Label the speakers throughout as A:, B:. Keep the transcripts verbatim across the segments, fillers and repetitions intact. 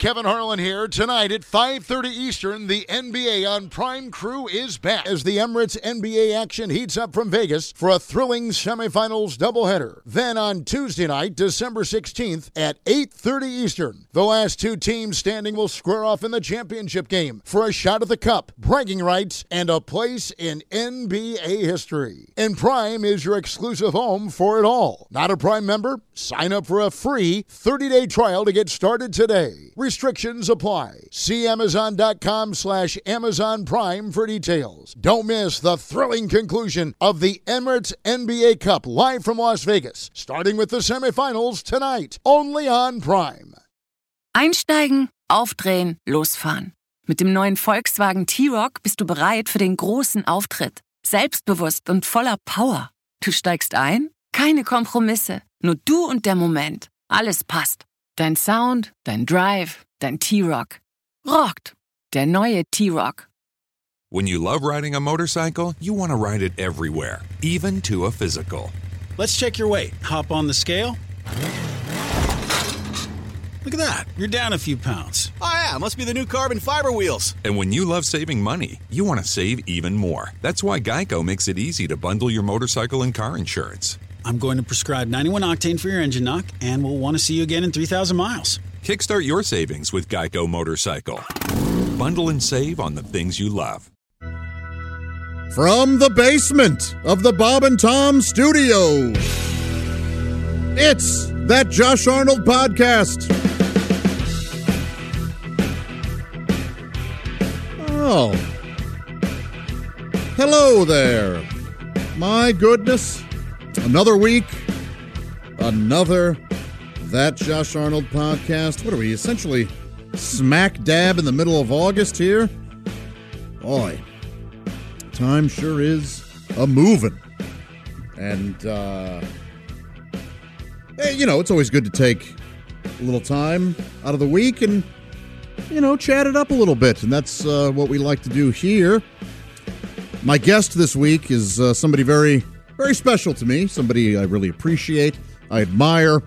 A: Kevin Harlan here. Tonight at five thirty Eastern, the N B A on Prime Crew is back as the Emirates N B A action heats up from Vegas for a thrilling semifinals doubleheader. Then on Tuesday night, December sixteenth at eight thirty Eastern, the last two teams standing will square off in the championship game for a shot at the cup, bragging rights, and a place in N B A history. And Prime is your exclusive home for it all. Not a Prime member? Sign up for a free thirty-day trial to get started today. Restrictions apply. See Amazon.com slash Amazon Prime for details. Don't miss the thrilling conclusion of the Emirates N B A Cup live from Las Vegas, starting with the semifinals tonight, only on Prime.
B: Einsteigen, aufdrehen, losfahren. Mit dem neuen Volkswagen T-Roc bist du bereit für den großen Auftritt. Selbstbewusst und voller Power. Du steigst ein? Keine Kompromisse. Nur du und der Moment. Alles passt. Dein Sound, dein Drive, dein T-Roc. Rockt. Der neue T-Roc.
C: When you love riding a motorcycle, you want to ride it everywhere, even to a physical.
D: Let's check your weight. Hop on the scale. Look at that. You're down a few pounds.
E: Oh, yeah. Must be the new carbon fiber wheels.
C: And when you love saving money, you want to save even more. That's why Geico makes it easy to bundle your motorcycle and car insurance.
D: I'm going to prescribe ninety-one octane for your engine knock, and we'll want to see you again in three thousand miles.
C: Kickstart your savings with Geico Motorcycle. Bundle and save on the things you love.
F: From the basement of the Bob and Tom Studios, it's That Josh Arnold Podcast. Oh. Hello there. My goodness. Another week. Another That Josh Arnold Podcast. What are we, essentially smack dab in the middle of August here? Boy. Time sure is a-moving. And, uh... hey, you know, it's always good to take a little time out of the week and, you know, chat it up a little bit. And that's uh, what we like to do here. My guest this week is uh, somebody very, very special to me. Somebody I really appreciate, I admire,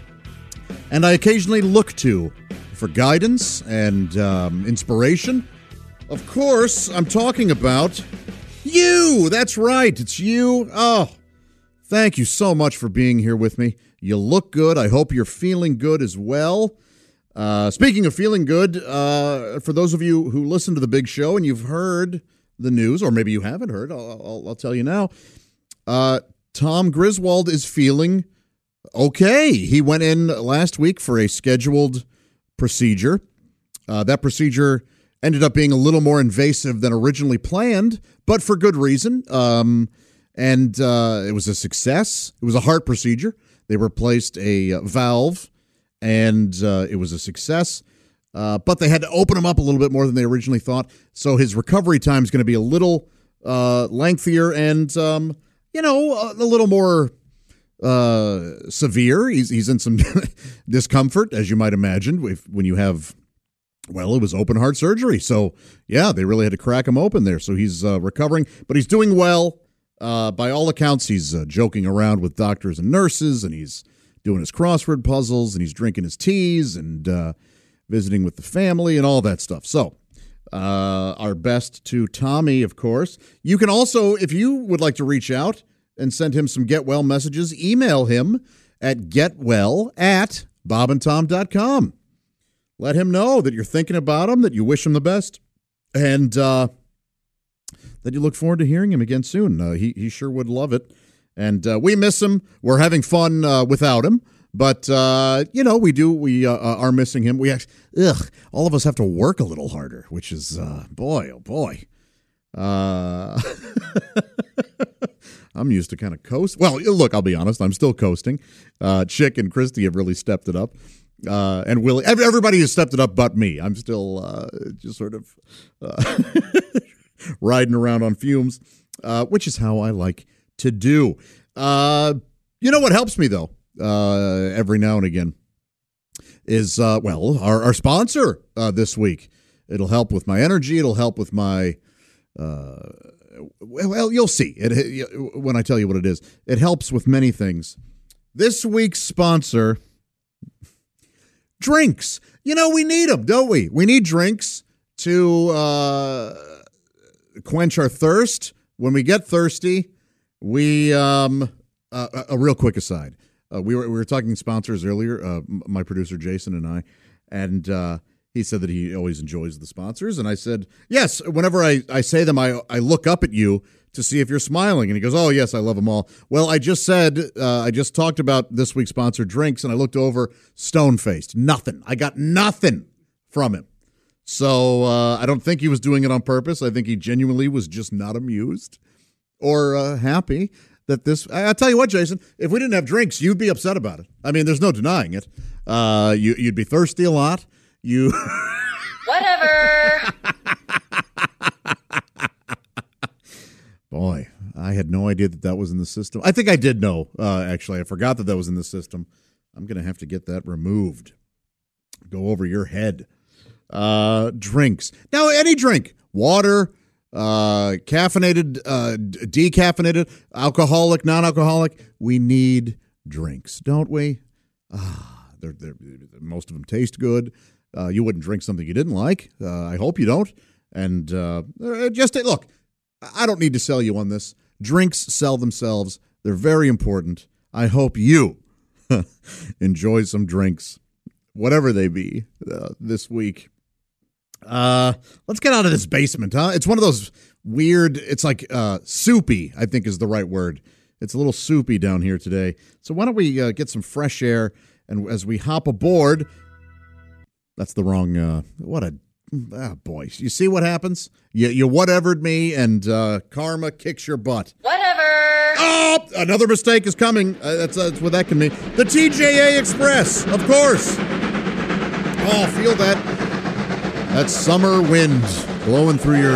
F: and I occasionally look to for guidance and um, inspiration. Of course, I'm talking about you. That's right. It's you. Oh, thank you so much for being here with me. You look good. I hope you're feeling good as well. Uh, speaking of feeling good, uh, for those of you who listen to the big show and you've heard the news, or maybe you haven't heard, I'll, I'll, I'll tell you now. Uh, Tom Griswold is feeling okay. He went in last week for a scheduled procedure. Uh, that procedure ended up being a little more invasive than originally planned, but for good reason. Um, and uh, it was a success. It was a heart procedure. They replaced a valve, and uh, it was a success. Uh, but they had to open him up a little bit more than they originally thought. So his recovery time is going to be a little uh, lengthier and, um, you know, a, a little more uh, severe. He's he's in some discomfort, as you might imagine, if, when you have, well, it was open heart surgery. So, yeah, they really had to crack him open there. So he's uh, recovering, but he's doing well. Uh, by all accounts, he's uh, joking around with doctors and nurses, and he's doing his crossword puzzles, and he's drinking his teas, and uh, visiting with the family, and all that stuff. So, uh, our best to Tommy, of course. You can also, if you would like to reach out and send him some get well messages, email him at getwell at bob and tom dot com. Let him know that you're thinking about him, that you wish him the best, and uh, that you look forward to hearing him again soon. Uh, he, he sure would love it. And uh, we miss him. We're having fun uh, without him. But, uh, you know, we do. We uh, are missing him. We actually, ugh, all of us have to work a little harder, which is, uh, boy, oh, boy. Uh, I'm used to kind of coast. Well, look, I'll be honest. I'm still coasting. Uh, Chick and Christy have really stepped it up. Uh, and Willie, everybody has stepped it up but me. I'm still uh, just sort of uh, riding around on fumes, uh, which is how I like to do. Uh, you know what helps me, though, uh, every now and again is, uh, well, our, our sponsor uh, this week. It'll help with my energy. It'll help with my, uh, well, you'll see it, it when I tell you what it is. It helps with many things. This week's sponsor, drinks. you know, we need them, don't we? We need drinks to uh, quench our thirst. When we get thirsty, we, um, uh, a real quick aside. Uh, we were we were talking sponsors earlier, uh, my producer Jason and I, and uh, he said that he always enjoys the sponsors. And I said, yes, whenever I, I say them, I, I look up at you to see if you're smiling. And he goes, oh, yes, I love them all. Well, I just said, uh, I just talked about this week's sponsored drinks, and I looked over, stone-faced. Nothing. I got nothing from him. So uh, I don't think he was doing it on purpose. I think he genuinely was just not amused or uh, happy that this. I, I'll tell you what, Jason, if we didn't have drinks, you'd be upset about it. I mean, there's no denying it. Uh, you, you'd be thirsty a lot. You.
G: Whatever.
F: Boy, I had no idea that that was in the system. I think I did know, uh, actually. I forgot that that was in the system. I'm going to have to get that removed. Go over your head. Uh, drinks. Now, any drink. Water, uh, caffeinated, uh, decaffeinated, alcoholic, non-alcoholic. We need drinks, don't we? Ah, they're, they're, most of them taste good. Uh, you wouldn't drink something you didn't like. Uh, I hope you don't. And uh, just, look, I don't need to sell you on this. Drinks sell themselves. They're very important. I hope you enjoy some drinks, whatever they be, uh, this week. Uh, let's get out of this basement, huh? It's one of those weird, it's like uh, soupy, I think is the right word. It's a little soupy down here today. So why don't we uh, get some fresh air, and as we hop aboard, that's the wrong, uh, what a, ah, boy. You see what happens? You, you whatevered me, and uh, karma kicks your butt.
G: Whatever.
F: Oh, another mistake is coming. Uh, that's, uh, that's what that can mean. The T J A Express, of course. Oh, feel that. That summer wind blowing through your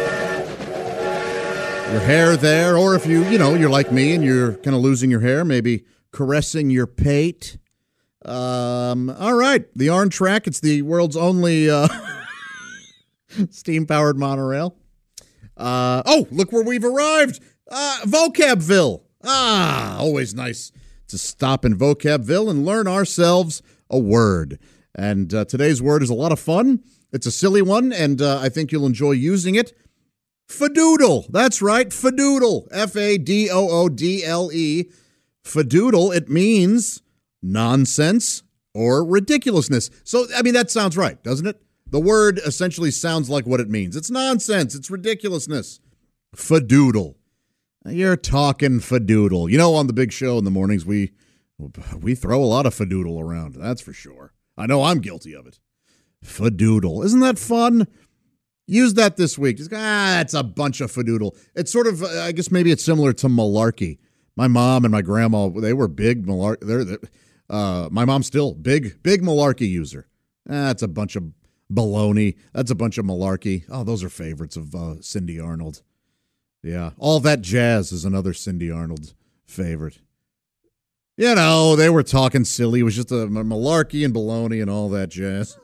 F: your hair there. Or if you, you know, you're like me and you're kind of losing your hair, maybe caressing your pate. Um, all right. The Arn Track. It's the world's only uh, steam-powered monorail. Uh, oh, look where we've arrived. Uh, Vocabville. Ah, always nice to stop in Vocabville and learn ourselves a word. And uh, today's word is a lot of fun. It's a silly one, and uh, I think you'll enjoy using it. Fadoodle. That's right, fadoodle. F A D O O D L E. Fadoodle, it means nonsense or ridiculousness. So, I mean, that sounds right, doesn't it? The word essentially sounds like what it means. It's nonsense. It's ridiculousness. Fadoodle. You're talking fadoodle. You know, on the big show in the mornings, we we throw a lot of fadoodle around. That's for sure. I know I'm guilty of it. Fadoodle. Isn't that fun? Use that this week. Just, ah, that's a bunch of fadoodle. It's sort of, I guess maybe it's similar to malarkey. My mom and my grandma, they were big malarkey. They're, they're, uh, my mom's still big, big malarkey user. Ah, that's a bunch of baloney. That's a bunch of malarkey. Oh, those are favorites of uh, Cindy Arnold. Yeah. All That Jazz is another Cindy Arnold favorite. You know, they were talking silly. It was just a malarkey and baloney and all that jazz.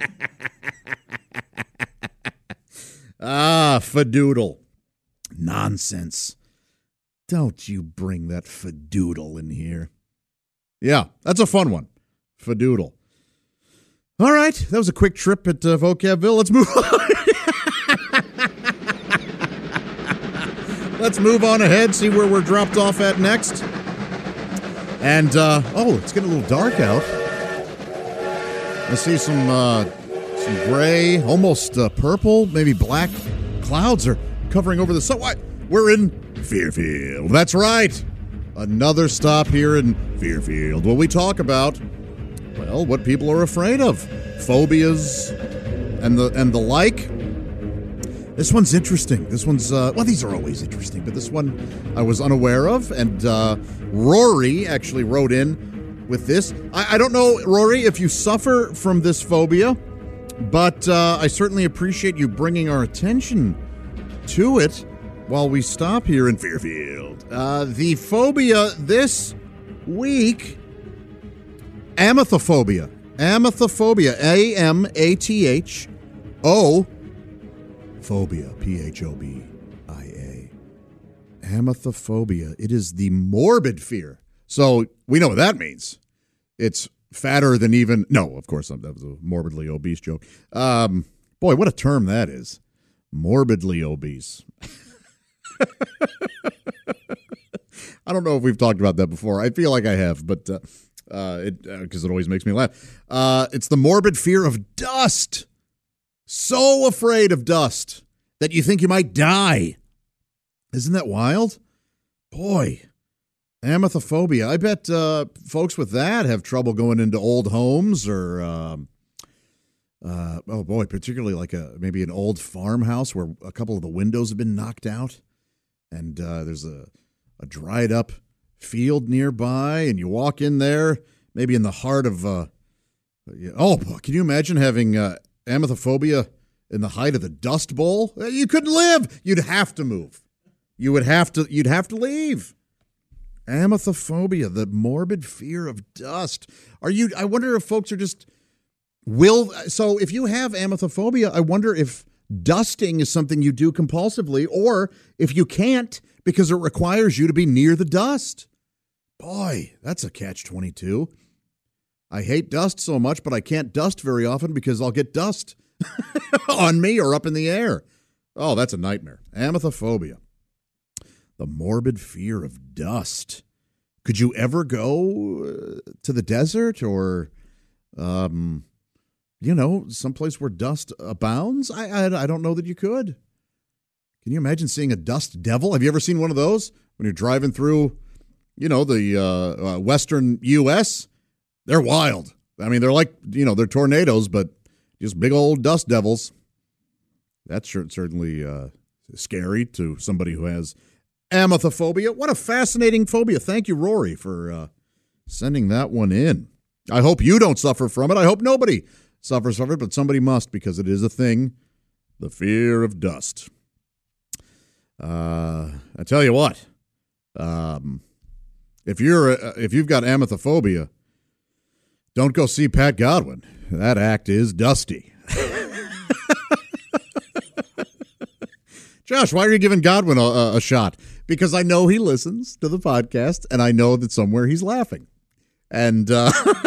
F: Ah, fadoodle. Nonsense. Don't you bring that fadoodle in here. Yeah, that's a fun one. Fadoodle. All right, that was a quick trip at uh, Vocabville. Let's move on. Let's move on ahead, see where we're dropped off at next. And, uh, oh, it's getting a little dark out. I see some uh, some gray, almost uh, purple, maybe black clouds are covering over the sun. What? We're in Fairfield. That's right. Another stop here in Fairfield. What we talk about, well, what people are afraid of. Phobias and the and the like. This one's interesting. This one's, uh, well, these are always interesting, but this one I was unaware of. And uh, Rory actually wrote in with this. I, I don't know, Rory, if you suffer from this phobia, but uh, I certainly appreciate you bringing our attention to it while we stop here in Fairfield. Uh, the phobia this week, amethyphobia. Amethyphobia. A M A T H O Phobia, P H O B I A. Amethyphobia. It is the morbid fear. So we know what that means. It's fatter than even, no, of course, that was a morbidly obese joke. Um, boy, what a term that is. Morbidly obese. I don't know if we've talked about that before. I feel like I have, but uh, uh, it because uh, it always makes me laugh. Uh, it's the morbid fear of dust. So afraid of dust that you think you might die. Isn't that wild? Boy, amethyphobia. I bet uh, folks with that have trouble going into old homes or, um, uh, oh boy, particularly like a maybe an old farmhouse where a couple of the windows have been knocked out and uh, there's a, a dried up field nearby and you walk in there, maybe in the heart of, uh, oh, can you imagine having uh, amethyphobia in the height of the Dust Bowl? You couldn't live. You'd have to move. You would have to, you'd have to leave. Amethyphobia, the morbid fear of dust. Are you, I wonder if folks are just, will, so if you have amethyphobia, I wonder if dusting is something you do compulsively or if you can't because it requires you to be near the dust. Boy, that's a catch twenty-two. I hate dust so much, but I can't dust very often because I'll get dust on me or up in the air. Oh, that's a nightmare. Amethyphobia. The morbid fear of dust. Could you ever go to the desert or, um, you know, someplace where dust abounds? I, I I don't know that you could. Can you imagine seeing a dust devil? Have you ever seen one of those when you're driving through, you know, the uh, uh, western U S? They're wild. I mean, they're like, you know, they're tornadoes, but just big old dust devils. That's certainly uh, scary to somebody who has amethyphobia. What a fascinating phobia. Thank you, Rory, for uh, sending that one in. I hope you don't suffer from it. I hope nobody suffers from it, but somebody must because it is a thing. The fear of dust. Uh, I tell you what, um, if you're uh, if you've got amethyphobia, don't go see Pat Godwin. That act is dusty. Josh, why are you giving Godwin a, a shot? Because I know he listens to the podcast, and I know that somewhere he's laughing. And uh,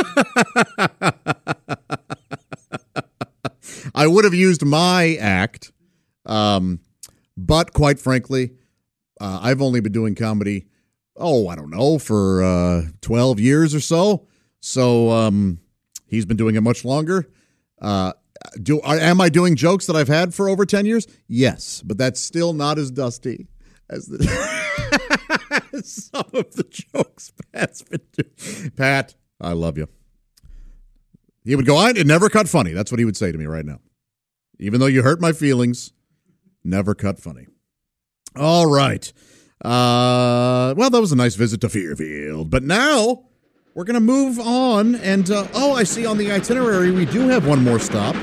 F: I would have used my act, um, but quite frankly, uh, I've only been doing comedy, oh, I don't know, for uh, twelve years or so. So um, he's been doing it much longer. Uh, do am I doing jokes that I've had for over ten years? Yes, but that's still not as dusty as the some of the jokes Pat's been doing. Pat, I love you. He would go, I it never cut funny. That's what he would say to me right now. Even though you hurt my feelings, never cut funny. All right. Uh, well, that was a nice visit to Fairfield. But now we're going to move on. And, uh, oh, I see on the itinerary we do have one more stop.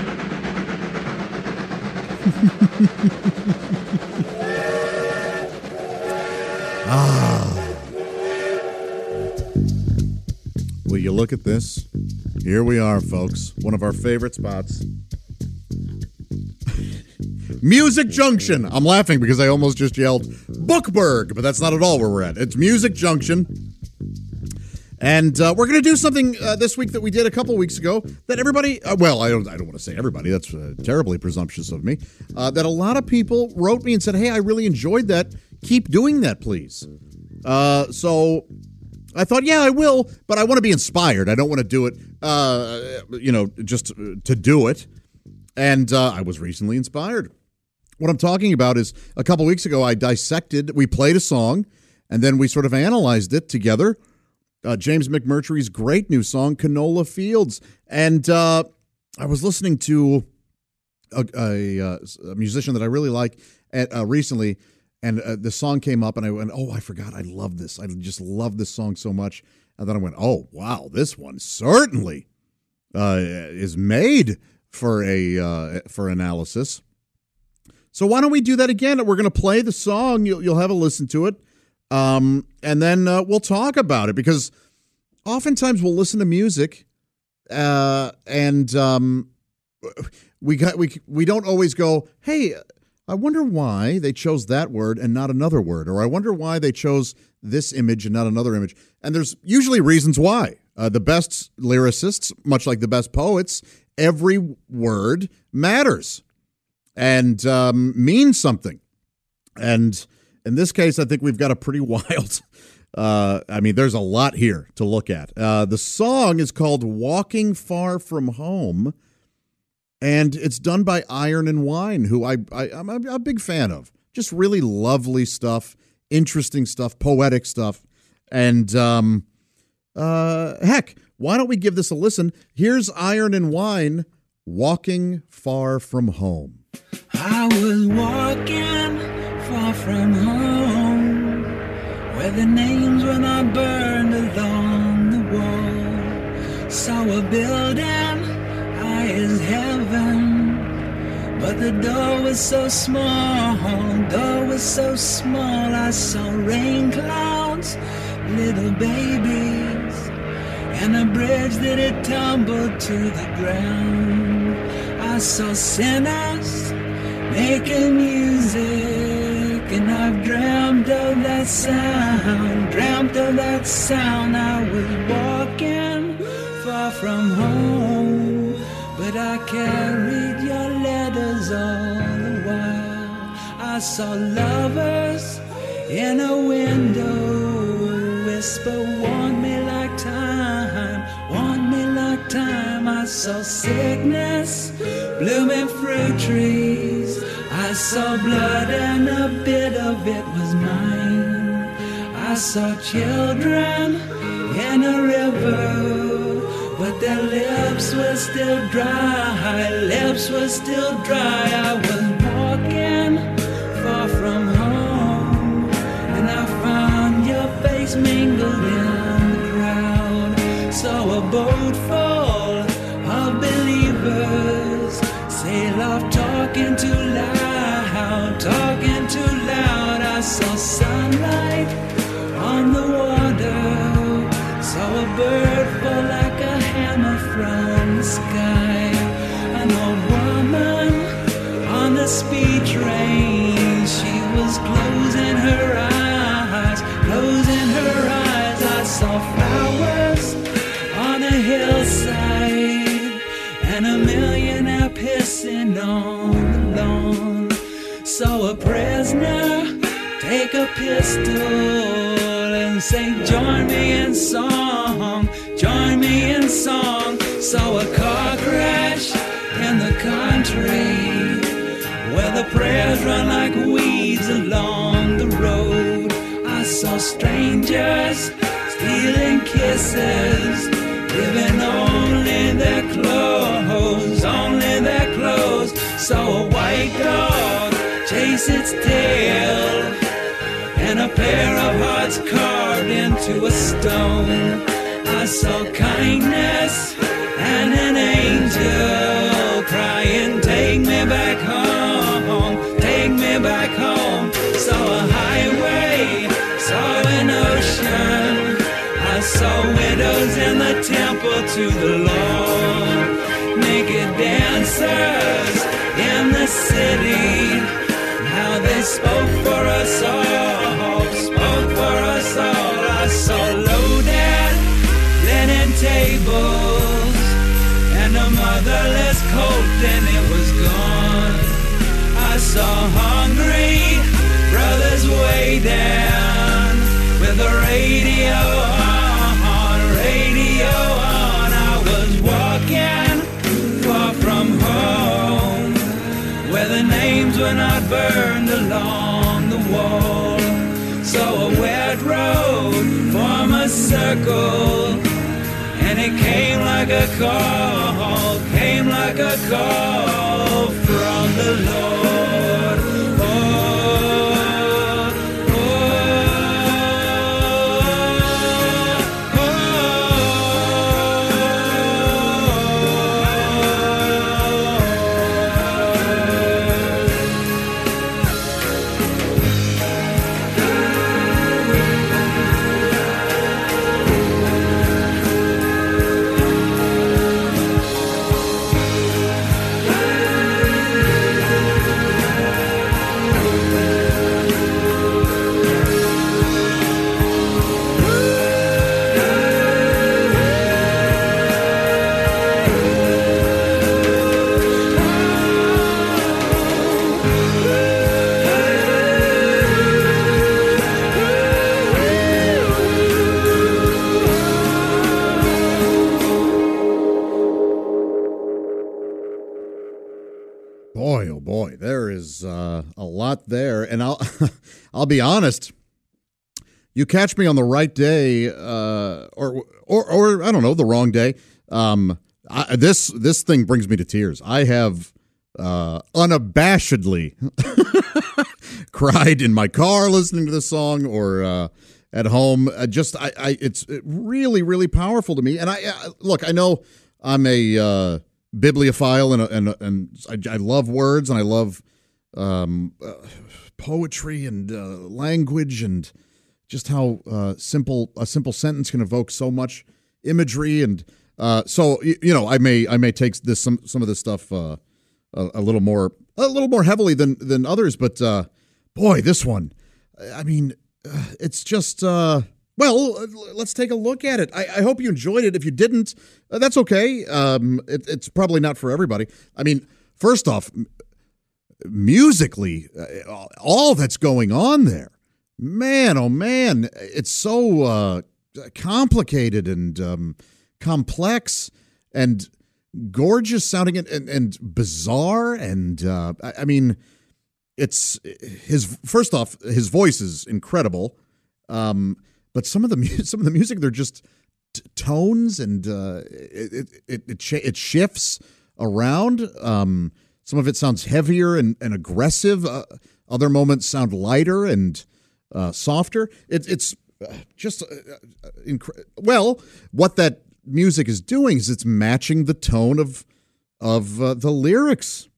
F: Ah. Will you look at this? Here we are, folks. One of our favorite spots. Music Junction. I'm laughing because I almost just yelled Bookburg, but that's not at all where we're at. It's Music Junction. And uh, we're going to do something uh, this week that we did a couple weeks ago that everybody, uh, well, I don't I don't want to say everybody. That's uh, terribly presumptuous of me. Uh, that a lot of people wrote me and said, hey, I really enjoyed that. Keep doing that, please. Uh, so I thought, yeah, I will, but I want to be inspired. I don't want to do it, uh, you know, just to do it. And uh, I was recently inspired. What I'm talking about is a couple weeks ago, I dissected, we played a song, and then we sort of analyzed it together. Uh, James McMurtry's great new song, Canola Fields. And uh, I was listening to a, a, a musician that I really like at, uh, recently, and uh, the song came up, and I went, oh, I forgot. I love this. I just love this song so much. And then I went, oh, wow, this one certainly uh, is made for a uh, for analysis. So why don't we do that again? We're going to play the song. You'll, you'll have a listen to it. Um, and then uh, we'll talk about it because oftentimes we'll listen to music uh, and um, we got we we don't always go, hey, I wonder why they chose that word and not another word, or I wonder why they chose this image and not another image. And there's usually reasons why. Uh, the best lyricists, much like the best poets, every word matters and um, means something. And in this case, I think we've got a pretty wild, uh, I mean, there's a lot here to look at. Uh, the song is called Walking Far From Home. And it's done by Iron and Wine, who I, I, I'm a, a big fan of. Just really lovely stuff, interesting stuff, poetic stuff. And um, uh, heck, why don't we give this a listen? Here's Iron and Wine, Walking Far From Home.
H: I was walking far from home, where the names were not burned along the wall. Saw a building is heaven, but the door was so small, door was so small. I saw rain clouds, little babies, and a bridge that had tumbled to the ground. I saw sinners making music, and I've dreamt of that sound, dreamt of that sound. I was walking far from home, but I carried your letters all the while. I saw lovers in a window whisper, want me like time, want me like time. I saw sickness blooming fruit trees. I saw blood and a bit of it was mine. I saw children in a river, but their lips were still dry, lips were still dry. I was walking far from home, and I found your face mingled in the crowd. Saw a boat full of believers sail off talking too loud, talking too loud. I saw sunlight on the water, saw a bird fall like a hammer from the sky. An old woman on the speed train, she was closing her eyes, closing her eyes. I saw flowers on a hillside, and a millionaire pissing on the lawn. Saw a prisoner take a pistol and say, join me in song, join me in song. Saw a car crash in the country, where the prayers run like weeds along the road. I saw strangers stealing kisses, giving only their clothes, only their clothes. Saw a white dog chase its tail, and a pair of hearts carved into a stone. I saw kindness and an angel crying, take me back home, take me back home. Saw a highway, saw an ocean, I saw widows in the temple to the Lord, naked dancers in the city. How they spoke for us all, spoke for us all. I saw loaded linen tables and a motherless colt, and it was gone. I saw hungry brothers way down with the radio on, radio on. I was walking far from home, where the names were not burned along the wall. So a wet road formed a circle, and it came like a call, came like a call from the Lord. Oh,
F: Boy, oh boy, there is uh, a lot there, and I'll I'll be honest. You catch me on the right day, uh, or or or I don't know, the wrong day. Um, I, this this thing brings me to tears. I have uh, unabashedly cried in my car listening to this song, or uh, at home. Uh, just I, I, it's really really powerful to me. And I uh, look, I know I'm a uh, bibliophile, and and and I, I love words, and I love um, uh, poetry and uh, language, and just how uh, simple a simple sentence can evoke so much imagery. And uh, so you, you know, I may I may take this some some of this stuff uh, a, a little more a little more heavily than than others, but uh, boy, this one, I mean, uh, it's just. Uh, Well, let's take a look at it. I, I hope you enjoyed it. If you didn't, uh, that's okay. Um, it, it's probably not for everybody. I mean, first off, m- musically, uh, all that's going on there, man, oh man, it's so uh, complicated and um, complex and gorgeous sounding and, and, and bizarre. And uh, I, I mean, it's his. First off, his voice is incredible. Um, But some of the mu- some of the music, they're just t- tones, and uh, it it it, sh- it shifts around. Um, some of it sounds heavier and, and aggressive. Uh, other moments sound lighter and uh, softer. It, it's just uh, inc- well, what that music is doing is it's matching the tone of of uh, the lyrics.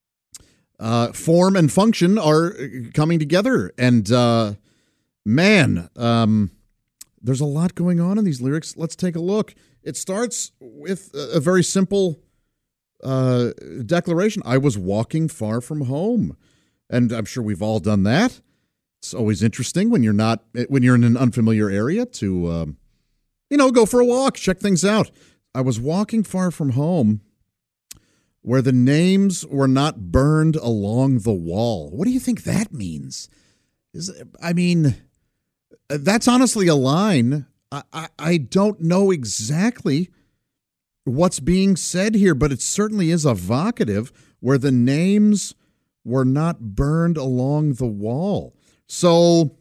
F: Uh, form and function are coming together, and uh, man. Um, There's a lot going on in these lyrics. Let's take a look. It starts with a very simple uh, declaration. I was walking far from home. And I'm sure we've all done that. It's always interesting when you're not, when you're in an unfamiliar area to, um, you know, go for a walk, check things out. I was walking far from home where the names were not burned along the wall. What do you think that means? Is I mean... That's honestly a line. I, I, I don't know exactly what's being said here, but it certainly is evocative, where the names were not burned along the wall. So,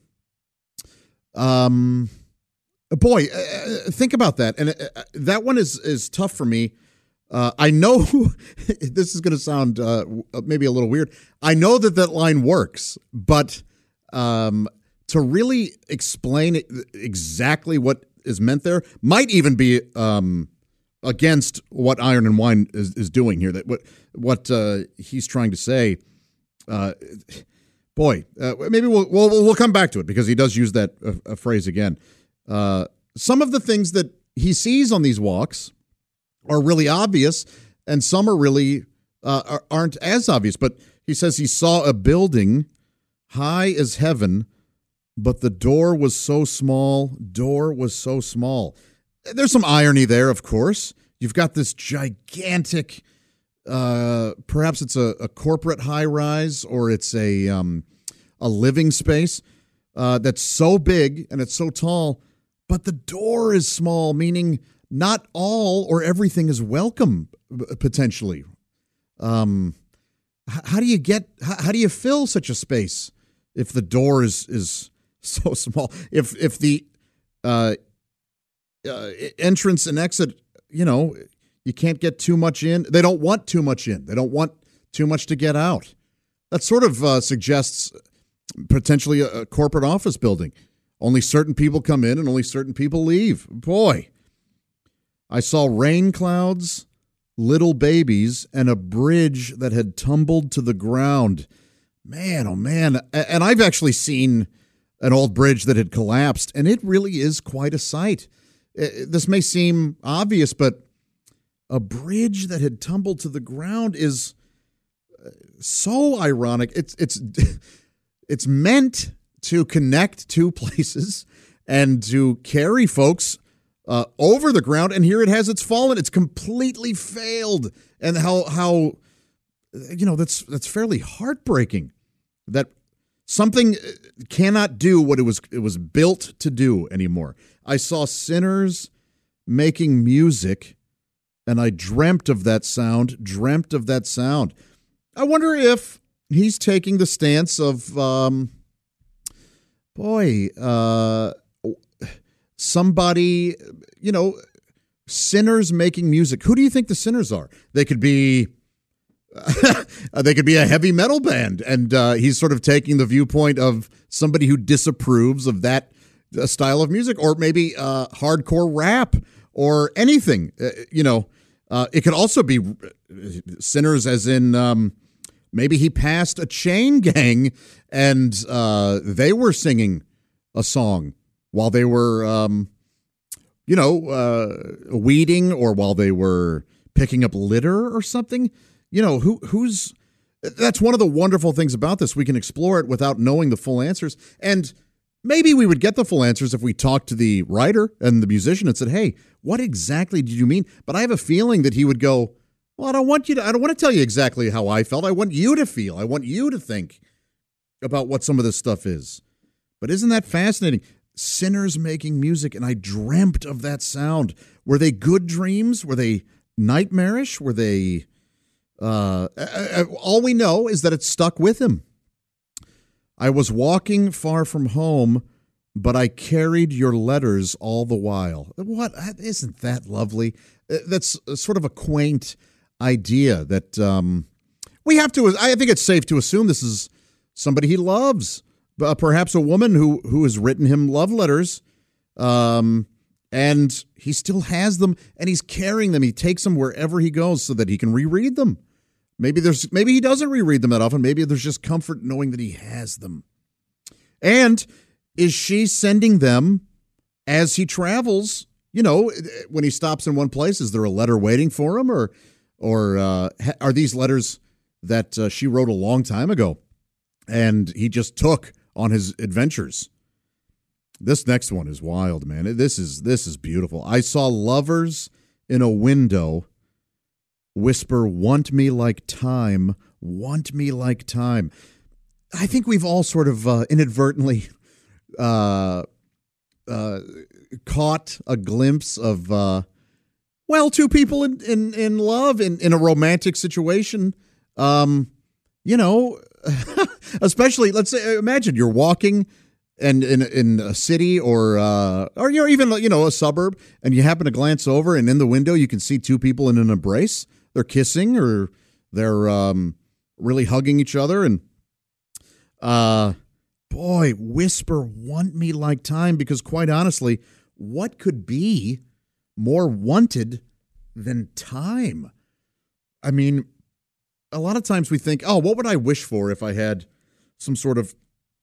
F: um, boy, uh, think about that. And uh, that one is, is tough for me. Uh, I know this is going to sound uh, maybe a little weird. I know that that line works, but um, to really explain exactly what is meant there might even be um, against what Iron and Wine is, is doing here. That what what uh, he's trying to say. Uh, boy, uh, maybe we'll, we'll we'll come back to it, because he does use that uh, phrase again. Uh, some of the things that he sees on these walks are really obvious, and some are really uh, are, aren't as obvious. But he says he saw a building high as heaven, but the door was so small, door was so small. There's some irony there, of course. You've got this gigantic, uh, perhaps it's a, a corporate high-rise, or it's a um, a living space uh, that's so big and it's so tall, but the door is small, meaning not all or everything is welcome, potentially. Um, how do you get, how, how do you fill such a space if the door is is so small? If if the uh, uh, entrance and exit, you know, you can't get too much in. They don't want too much in. They don't want too much to get out. That sort of uh, suggests potentially a, a corporate office building. Only certain people come in and only certain people leave. Boy, I saw rain clouds, little babies, and a bridge that had tumbled to the ground. Man, oh man. And I've actually seen an old bridge that had collapsed, and it really is quite a sight. This may seem obvious, but a bridge that had tumbled to the ground is so ironic. It's it's it's meant to connect two places and to carry folks uh, over the ground, and here it has it's fallen. It's completely failed, and how how you know that's that's fairly heartbreaking that something cannot do what it was it was built to do anymore. I saw sinners making music, and I dreamt of that sound, dreamt of that sound. I wonder if he's taking the stance of, um, boy, uh, somebody, you know, sinners making music. Who do you think the sinners are? They could be, they could be a heavy metal band, and uh, he's sort of taking the viewpoint of somebody who disapproves of that uh, style of music, or maybe uh, hardcore rap or anything. Uh, you know, uh, it could also be sinners, as in um, maybe he passed a chain gang and uh, they were singing a song while they were, um, you know, uh, weeding, or while they were picking up litter or something. You know, who who's that's one of the wonderful things about this. We can explore it without knowing the full answers. And maybe we would get the full answers if we talked to the writer and the musician and said, hey, what exactly did you mean? But I have a feeling that he would go, well, I don't want you to, I don't want to tell you exactly how I felt. I want you to feel. I want you to think about what some of this stuff is. But isn't that fascinating? Sinners making music, and I dreamt of that sound. Were they good dreams? Were they nightmarish? Were they... Uh, all we know is that it stuck with him. I was walking far from home, but I carried your letters all the while. What? Isn't that lovely? That's sort of a quaint idea that um, we have to, I think it's safe to assume this is somebody he loves. Uh, perhaps a woman who, who has written him love letters, um, and he still has them, and he's carrying them. He takes them wherever he goes so that he can reread them. Maybe there's maybe he doesn't reread them that often. Maybe there's just comfort knowing that he has them. And is she sending them as he travels? You know, when he stops in one place, is there a letter waiting for him, or or uh, are these letters that uh, she wrote a long time ago and he just took on his adventures? This next one is wild, man. This is this is beautiful. I saw lovers in a window whisper, want me like time, want me like time. I think we've all sort of uh, inadvertently uh, uh, caught a glimpse of, uh, well, two people in, in, in love, in, in a romantic situation. Um, you know, especially, let's say, imagine you're walking and in in a city, or uh, or you're even, you know, a suburb, and you happen to glance over, and in the window you can see two people in an embrace. They're kissing, or they're um, really hugging each other. And uh, boy, whisper, want me like time, because quite honestly, what could be more wanted than time? I mean, a lot of times we think, oh, what would I wish for if I had some sort of,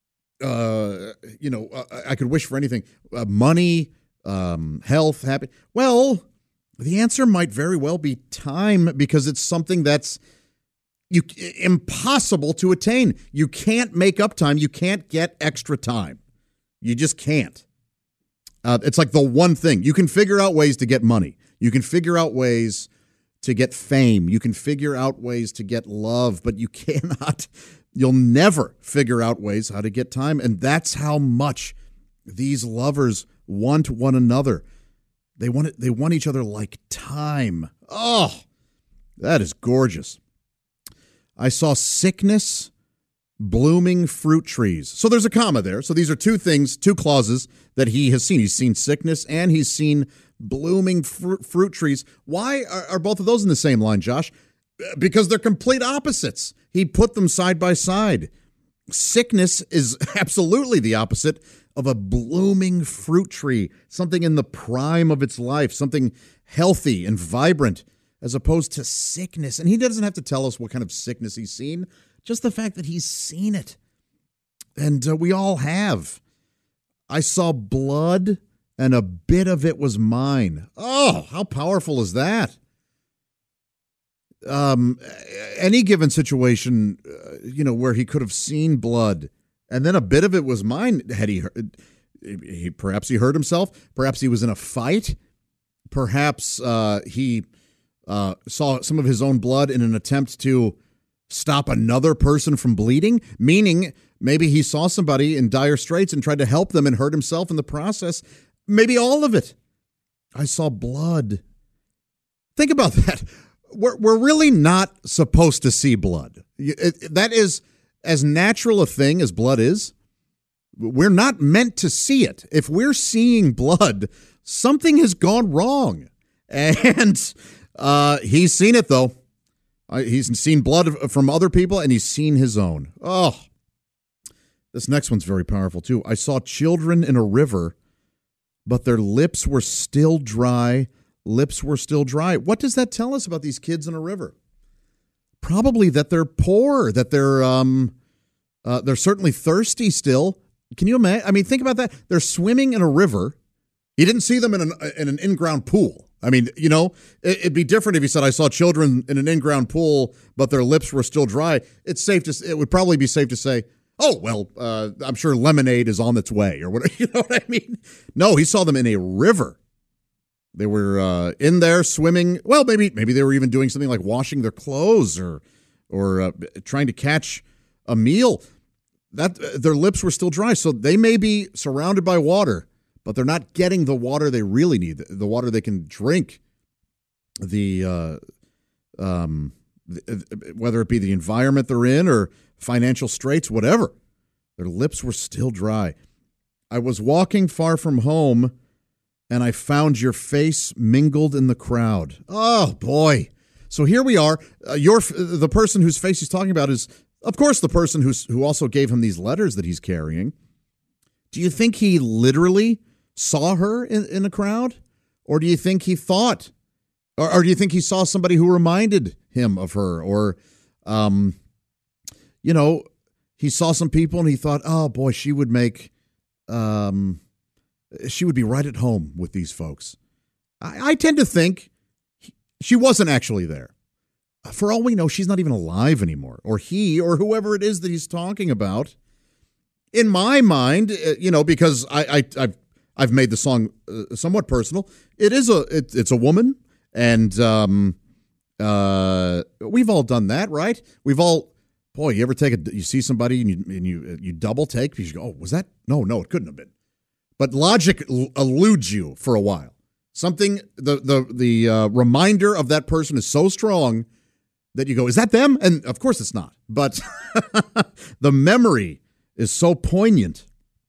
F: uh, you know, uh, I could wish for anything, uh, money, um, health, happy. Well, the answer might very well be time, because it's something that's you impossible to attain. You can't make up time. You can't get extra time. You just can't. Uh, it's like the one thing. You can figure out ways to get money. You can figure out ways to get fame. You can figure out ways to get love, but you cannot, you'll never figure out ways how to get time. And that's how much these lovers want one another. They want it, they want each other like time. Oh, that is gorgeous. I saw sickness, blooming fruit trees. So there's a comma there. So these are two things, two clauses that he has seen. He's seen sickness and he's seen blooming fruit, fruit trees. Why are, are both of those in the same line, Josh? Because they're complete opposites. He put them side by side. Sickness is absolutely the opposite of a blooming fruit tree, something in the prime of its life, something healthy and vibrant, as opposed to sickness. And he doesn't have to tell us what kind of sickness he's seen, just the fact that he's seen it. And uh, we all have. I saw blood, and a bit of it was mine. Oh, how powerful is that? Um, any given situation, uh, you know, where he could have seen blood, and then a bit of it was mine. Had he, heard, he perhaps he hurt himself. Perhaps he was in a fight. Perhaps uh, he uh, saw some of his own blood in an attempt to stop another person from bleeding. Meaning, maybe he saw somebody in dire straits and tried to help them and hurt himself in the process. Maybe all of it. I saw blood. Think about that. We're we're really not supposed to see blood. It, that is as natural a thing as blood is. We're not meant to see it. If we're seeing blood, something has gone wrong. And uh, he's seen it, though. Uh, he's seen blood from other people, and he's seen his own. Oh, this next one's very powerful, too. I saw children in a river, but their lips were still dry. Lips were still dry. What does that tell us about these kids in a river? Probably that they're poor, that they're um, uh, they're certainly thirsty still. Can you imagine? I mean, think about that. They're swimming in a river. He didn't see them in an in an in-ground pool. I mean, you know, it, it'd be different if he said, I saw children in an in-ground pool, but their lips were still dry. It's safe to, it would probably be safe to say, oh, well, uh, I'm sure lemonade is on its way or whatever. You know what I mean? No, he saw them in a river. They were uh, in there swimming. Well, maybe maybe they were even doing something like washing their clothes or or uh, trying to catch a meal. That uh, their lips were still dry, so they may be surrounded by water, but they're not getting the water they really need, the, the water they can drink. The uh, um, the, whether it be the environment they're in or financial straits, whatever, their lips were still dry. I was walking far from home, and I found your face mingled in the crowd. Oh, boy. So here we are. Uh, your the person whose face he's talking about is, of course, the person who's, who also gave him these letters that he's carrying. Do you think he literally saw her in, in a crowd? Or do you think he thought, or, or do you think he saw somebody who reminded him of her? Or, um, you know, he saw some people and he thought, oh, boy, she would make... Um, She would be right at home with these folks. I, I tend to think he, she wasn't actually there. For all we know, she's not even alive anymore. Or he, or whoever it is that he's talking about. In my mind, you know, because I, I, I've I've made the song uh, somewhat personal. It is a it, it's a woman, and um, uh, we've all done that, right? We've all. Boy, you ever take a you see somebody and you and you you double take because you go, oh, was that? No, no, it couldn't have been. But logic eludes you for a while. Something, the the the uh, reminder of that person is so strong that you go, is that them? And of course it's not. But the memory is so poignant,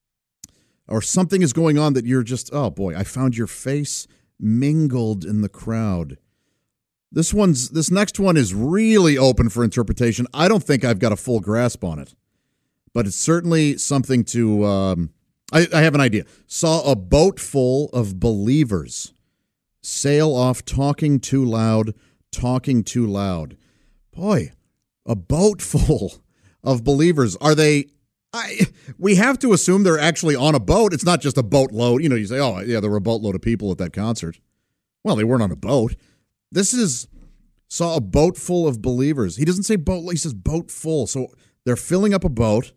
F: or something is going on that you're just, oh boy, I found your face mingled in the crowd. This one's this next one is really open for interpretation. I don't think I've got a full grasp on it, but it's certainly something to. Um, I, I have an idea. Saw a boat full of believers sail off talking too loud, talking too loud. Boy, a boat full of believers. Are they, I, we have to assume they're actually on a boat. It's not just a boatload. You know, you say, oh, yeah, there were a boatload of people at that concert. Well, they weren't on a boat. This is, saw a boat full of believers. He doesn't say boat, he says boat full. So they're filling up a boat.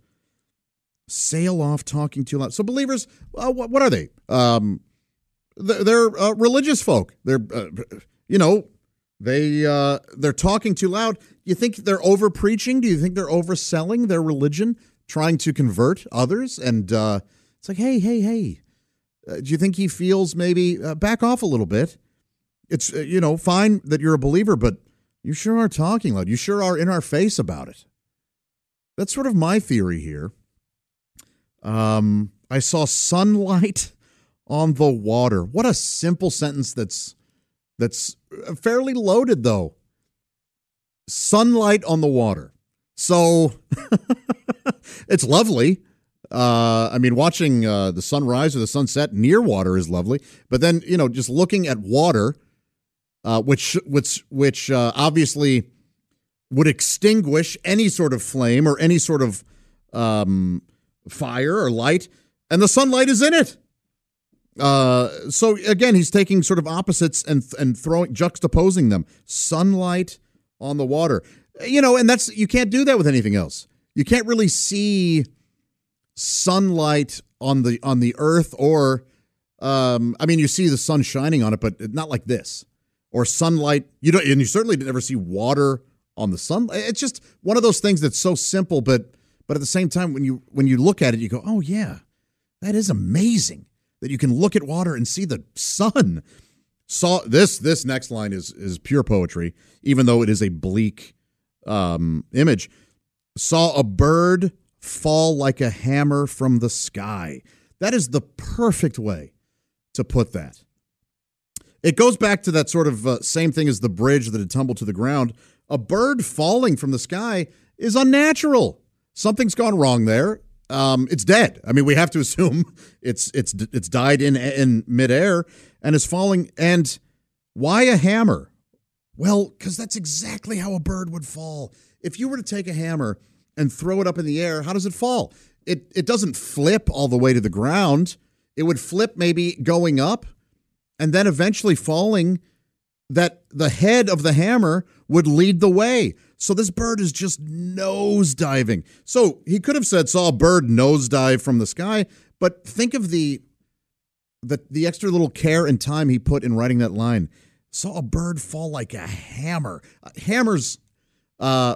F: Sail off talking too loud. So believers, uh, what, what are they? Um, they're they're uh, religious folk. They're, uh, you know, they uh, they're talking too loud. You think they're over preaching? Do you think they're overselling their religion, trying to convert others? And uh, it's like, hey, hey, hey. Uh, do you think he feels maybe uh, back off a little bit? It's uh, you know fine that you're a believer, but you sure are talking loud. You sure are in our face about it. That's sort of my theory here. Um, I saw sunlight on the water. What a simple sentence that's that's fairly loaded, though. Sunlight on the water. So it's lovely. Uh, I mean, watching uh, the sunrise or the sunset near water is lovely. But then, you know, just looking at water, uh, which which which uh, obviously would extinguish any sort of flame or any sort of um fire or light, and the sunlight is in it. Uh, so again, he's taking sort of opposites and and throwing juxtaposing them. Sunlight on the water, you know, and that's you can't do that with anything else. You can't really see sunlight on the on the earth, or um, I mean, you see the sun shining on it, but not like this. Or sunlight, you don't, and you certainly never see water on the sun. It's just one of those things that's so simple, but. But at the same time, when you when you look at it, you go, oh, yeah, that is amazing that you can look at water and see the sun. Saw this this next line is is pure poetry, even though it is a bleak um, image. Saw a bird fall like a hammer from the sky. That is the perfect way to put that. It goes back to that sort of uh, same thing as the bridge that had tumbled to the ground. A bird falling from the sky is unnatural. Something's gone wrong there. Um, it's dead. I mean, we have to assume it's it's it's died in in midair and is falling. And why a hammer? Well, because that's exactly how a bird would fall. If you were to take a hammer and throw it up in the air, how does it fall? It it doesn't flip all the way to the ground. It would flip maybe going up and then eventually falling, that the head of the hammer would lead the way. So this bird is just nosediving. So he could have said, saw a bird nosedive from the sky, but think of the, the, the extra little care and time he put in writing that line. Saw a bird fall like a hammer. Uh, hammers, uh,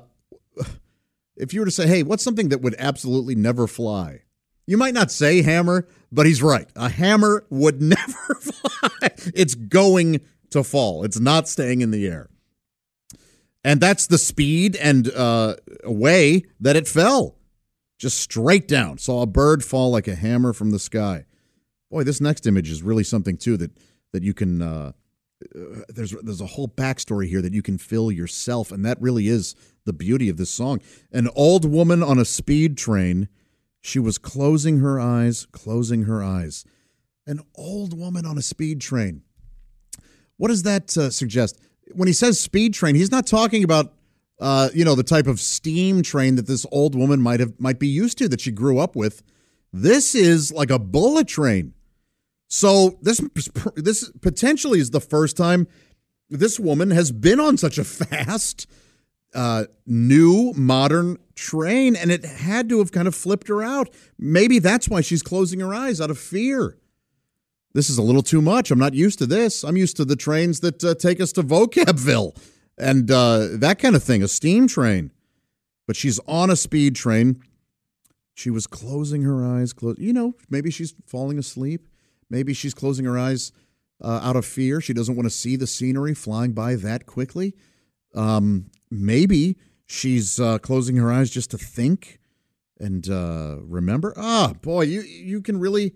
F: if you were to say, hey, what's something that would absolutely never fly? You might not say hammer, but he's right. A hammer would never fly. It's going to fall. It's not staying in the air. And that's the speed and uh, way that it fell. Just straight down. Saw a bird fall like a hammer from the sky. Boy, this next image is really something, too, that that you can... Uh, uh, there's, there's a whole backstory here that you can fill yourself, and that really is the beauty of this song. An old woman on a speed train... She was closing her eyes, closing her eyes. An old woman on a speed train. What does that uh, suggest? When he says speed train, he's not talking about, uh, you know, the type of steam train that this old woman might have might be used to, that she grew up with. This is like a bullet train. So this this potentially is the first time this woman has been on such a fast, uh, new, modern train, and it had to have kind of flipped her out. Maybe that's why she's closing her eyes out of fear. This is a little too much. I'm not used to this. I'm used to the trains that uh, take us to Vocabville and uh, that kind of thing, a steam train. But she's on a speed train. She was closing her eyes. Close, you know, maybe she's falling asleep. Maybe she's closing her eyes uh, out of fear. She doesn't want to see the scenery flying by that quickly. Um, maybe she's uh, closing her eyes just to think and uh, remember. Ah, boy, you you can really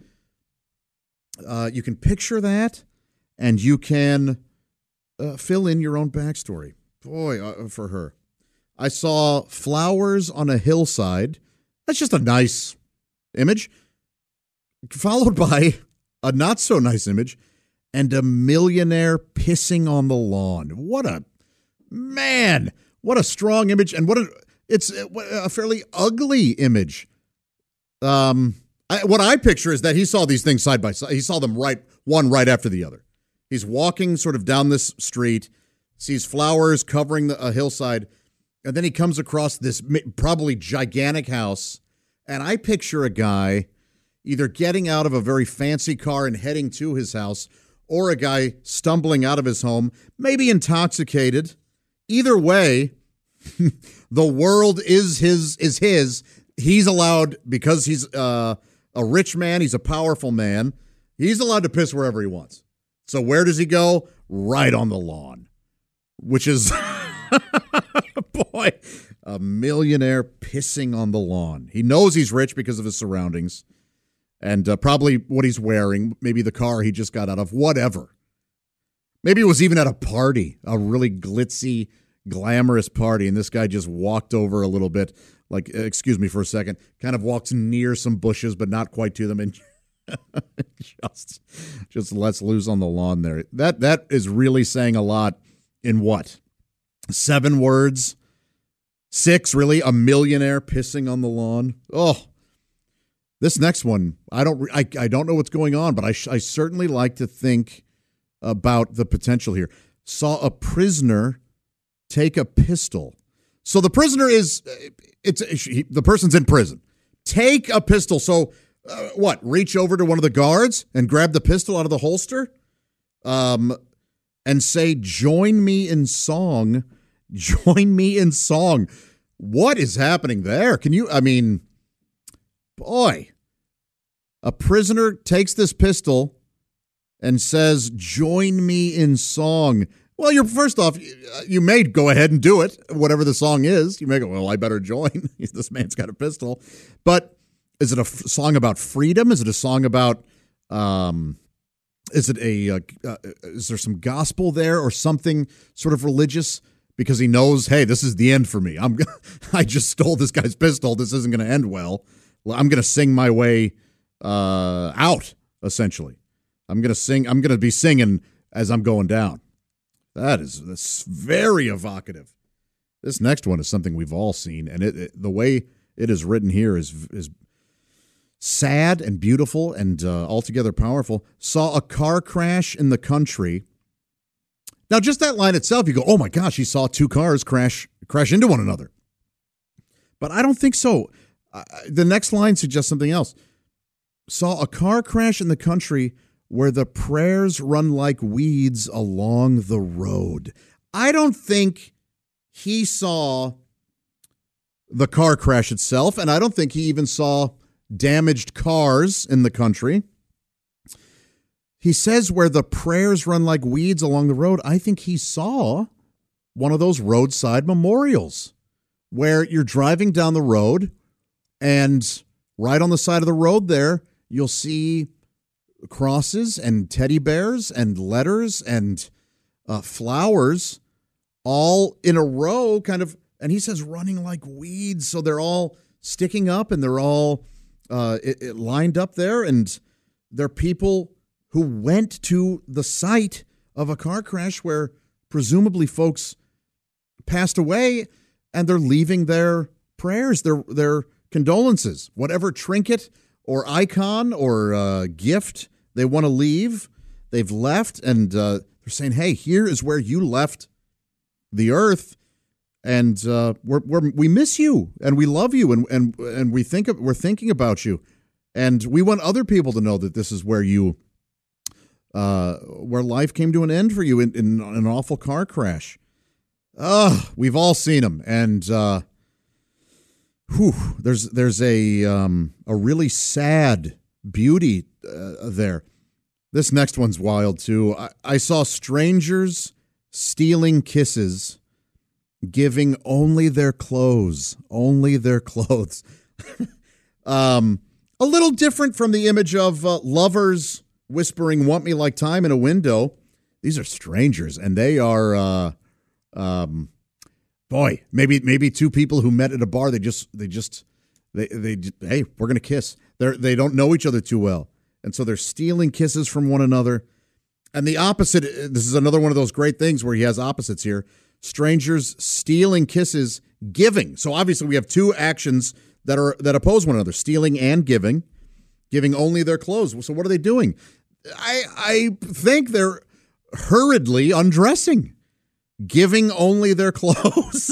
F: uh, you can picture that, and you can uh, fill in your own backstory. Boy, uh, for her, I saw flowers on a hillside. That's just a nice image, followed by a not so nice image, and a millionaire pissing on the lawn. What a man! What a strong image, and what a it's a fairly ugly image. Um, I, what I picture is that he saw these things side by side. He saw them right one right after the other. He's walking sort of down this street, sees flowers covering the, a hillside, and then he comes across this probably gigantic house. And I picture a guy either getting out of a very fancy car and heading to his house, or a guy stumbling out of his home, maybe intoxicated. Either way, the world is his. Is his. He's allowed, because he's uh, a rich man, he's a powerful man, he's allowed to piss wherever he wants. So where does he go? Right on the lawn, which is, boy, a millionaire pissing on the lawn. He knows he's rich because of his surroundings and uh, probably what he's wearing, maybe the car he just got out of, whatever. Maybe it was even at a party, a really glitzy, glamorous party, and this guy just walked over a little bit, like, excuse me for a second, kind of walks near some bushes, but not quite to them, and just just lets loose on the lawn there. That That is really saying a lot in what? Seven words? Six, really? A millionaire pissing on the lawn? Oh, this next one, I don't I, I don't know what's going on, but I, I certainly like to think about the potential here. Saw a prisoner take a pistol. So the prisoner is, it's he, the person's in prison. Take a pistol. So uh, what? Reach over to one of the guards and grab the pistol out of the holster, um, and say, "Join me in song. Join me in song." What is happening there? Can you? I mean, boy, a prisoner takes this pistol and says, "Join me in song." Well, you're first off, you may go ahead and do it, whatever the song is. You may go, well, I better join. This man's got a pistol. But is it a f- song about freedom? Is it a song about, um, is it a, uh, uh, is there some gospel there or something sort of religious? Because he knows, hey, this is the end for me. I'm, I just stole this guy's pistol. This isn't going to end well. I'm going to sing my way uh, out, essentially. I'm going to sing. I'm going to be singing as I'm going down. That is that's very evocative. This next one is something we've all seen, and it, it the way it is written here is is sad and beautiful and uh, altogether powerful. Saw a car crash in the country. Now, just that line itself, you go, oh my gosh, he saw two cars crash crash into one another. But I don't think so. Uh, the next line suggests something else. Saw a car crash in the country where the prayers run like weeds along the road. I don't think he saw the car crash itself, and I don't think he even saw damaged cars in the country. He says where the prayers run like weeds along the road. I think he saw one of those roadside memorials where you're driving down the road and right on the side of the road there, you'll see crosses and teddy bears and letters and uh, flowers all in a row, kind of, and he says running like weeds. So they're all sticking up and they're all uh, it, it lined up there. And they're people who went to the site of a car crash where presumably folks passed away, and they're leaving their prayers, their their condolences, whatever trinket or icon or uh, gift they want to leave, they've left, and uh, they're saying, hey, here is where you left the earth, and uh, we're, we're, we miss you, and we love you, and and and we think of, we're thinking about you, and we want other people to know that this is where you, uh, where life came to an end for you in, in an awful car crash. Ugh, we've all seen them, and uh, whew, there's there's a um, a really sad beauty uh, there. This next one's wild too. I, I saw strangers stealing kisses, giving only their clothes, only their clothes. um, a little different from the image of uh, lovers whispering "Want me like time" in a window. These are strangers, and they are. Uh, Um, boy, maybe maybe two people who met at a bar. They just they just they they hey, we're gonna kiss. They they don't know each other too well, and so they're stealing kisses from one another. And the opposite. This is another one of those great things where he has opposites here. Strangers stealing kisses, giving. So obviously we have two actions that are that oppose one another: stealing and giving. Giving only their clothes. So what are they doing? I I think they're hurriedly undressing. Giving only their clothes,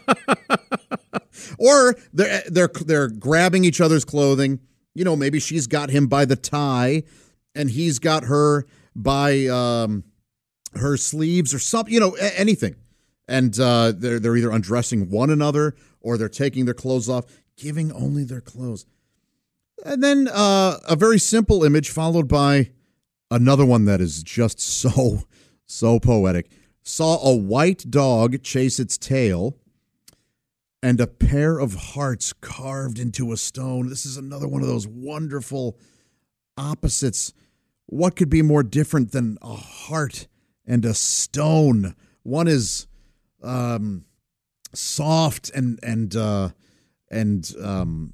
F: or they're they're they're grabbing each other's clothing. You know, maybe she's got him by the tie, and he's got her by um, her sleeves or something. You know, anything. And uh, they're they're either undressing one another or they're taking their clothes off, giving only their clothes. And then uh, a very simple image followed by another one that is just so so poetic. Saw a white dog chase its tail and a pair of hearts carved into a stone. This is another one of those wonderful opposites. What could be more different than a heart and a stone? One is um, soft and and uh, and um,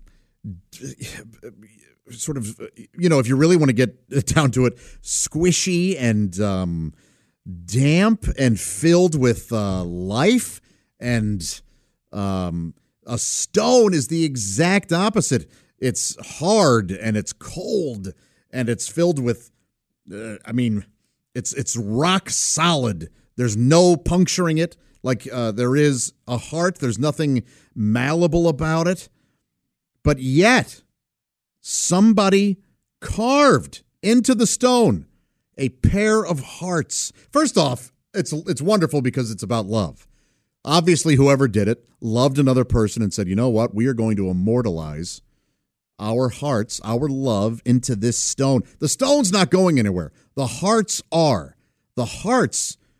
F: sort of, you know, if you really want to get down to it, squishy and um, damp and filled with uh, life, and um, a stone is the exact opposite. It's hard and it's cold and it's filled with, uh, I mean, it's it's rock solid. There's no puncturing it like uh, there is a heart. There's nothing malleable about it. But yet, somebody carved into the stone a pair of hearts. First off, it's it's wonderful because it's about love. Obviously, whoever did it loved another person and said, you know what? We are going to immortalize our hearts, our love into this stone. The stone's not going anywhere. The hearts are. The hearts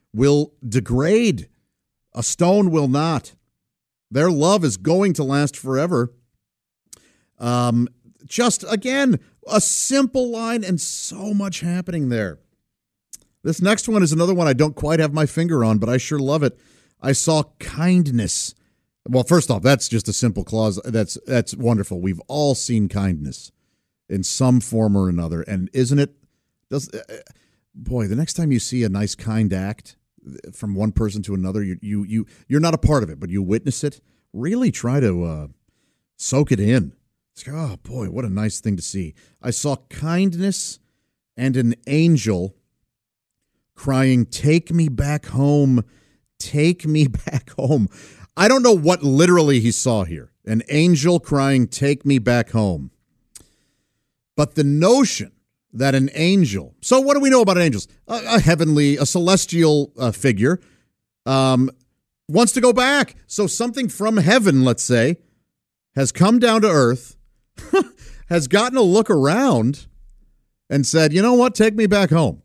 F: will degrade. A stone will not. Their love is going to last forever. Um, just, again, a simple line and so much happening there. This next one is another one I don't quite have my finger on, but I sure love it. I saw kindness. Well, first off, that's just a simple clause. That's that's wonderful. We've all seen kindness in some form or another. And isn't it, does uh, boy, the next time you see a nice, kind act from one person to another, you, you, you, you're not a part of it, but you witness it, really try to uh, soak it in. It's like, oh, boy, what a nice thing to see. I saw kindness and an angel crying, "Take me back home, take me back home." I don't know what literally he saw here. An angel crying, "Take me back home." But the notion that an angel, so what do we know about angels? A, a heavenly, a celestial uh, figure um, wants to go back. So something from heaven, let's say, has come down to earth, has gotten a look around and said, you know what, take me back home.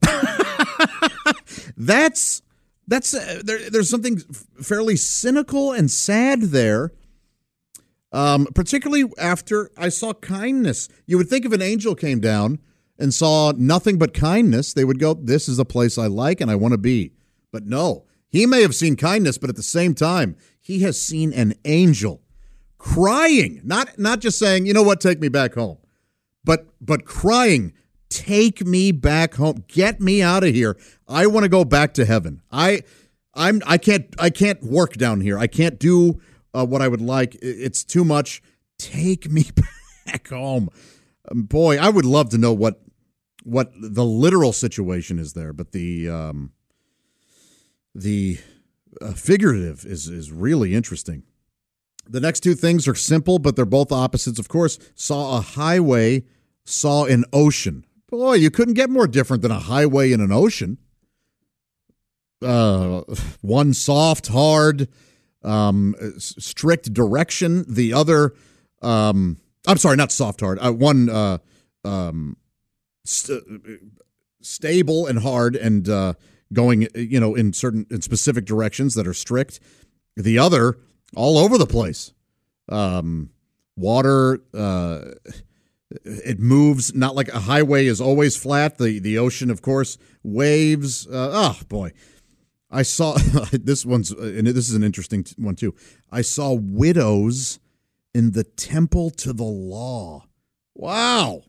F: That's that's uh, there, there's something fairly cynical and sad there, um, particularly after I saw kindness. You would think if an angel came down and saw nothing but kindness, they would go, this is a place I like and I want to be. But no, he may have seen kindness, but at the same time, he has seen an angel crying, not not just saying, you know what, take me back home, but but crying, take me back home, get me out of here. I want to go back to heaven. I I'm I can't I can't work down here. I can't do uh, what I would like. It's too much. Take me back home. Um, boy, I would love to know what what the literal situation is there, but the um, the uh, figurative is is really interesting. The next two things are simple, but they're both opposites. Of course, saw a highway, saw an ocean. Boy, you couldn't get more different than a highway and an ocean. Uh, one soft, hard, um, strict direction. The other, um, I'm sorry, not soft, hard. Uh, one uh, um, st- stable and hard, and uh, going, you know, in certain in specific directions that are strict. The other, all over the place. Um, water. Uh, It moves, not like a highway is always flat. The the ocean, of course, waves. Uh, oh, boy. I saw, this one's, and this is an interesting one, too. I saw widows in the temple to the law. Wow.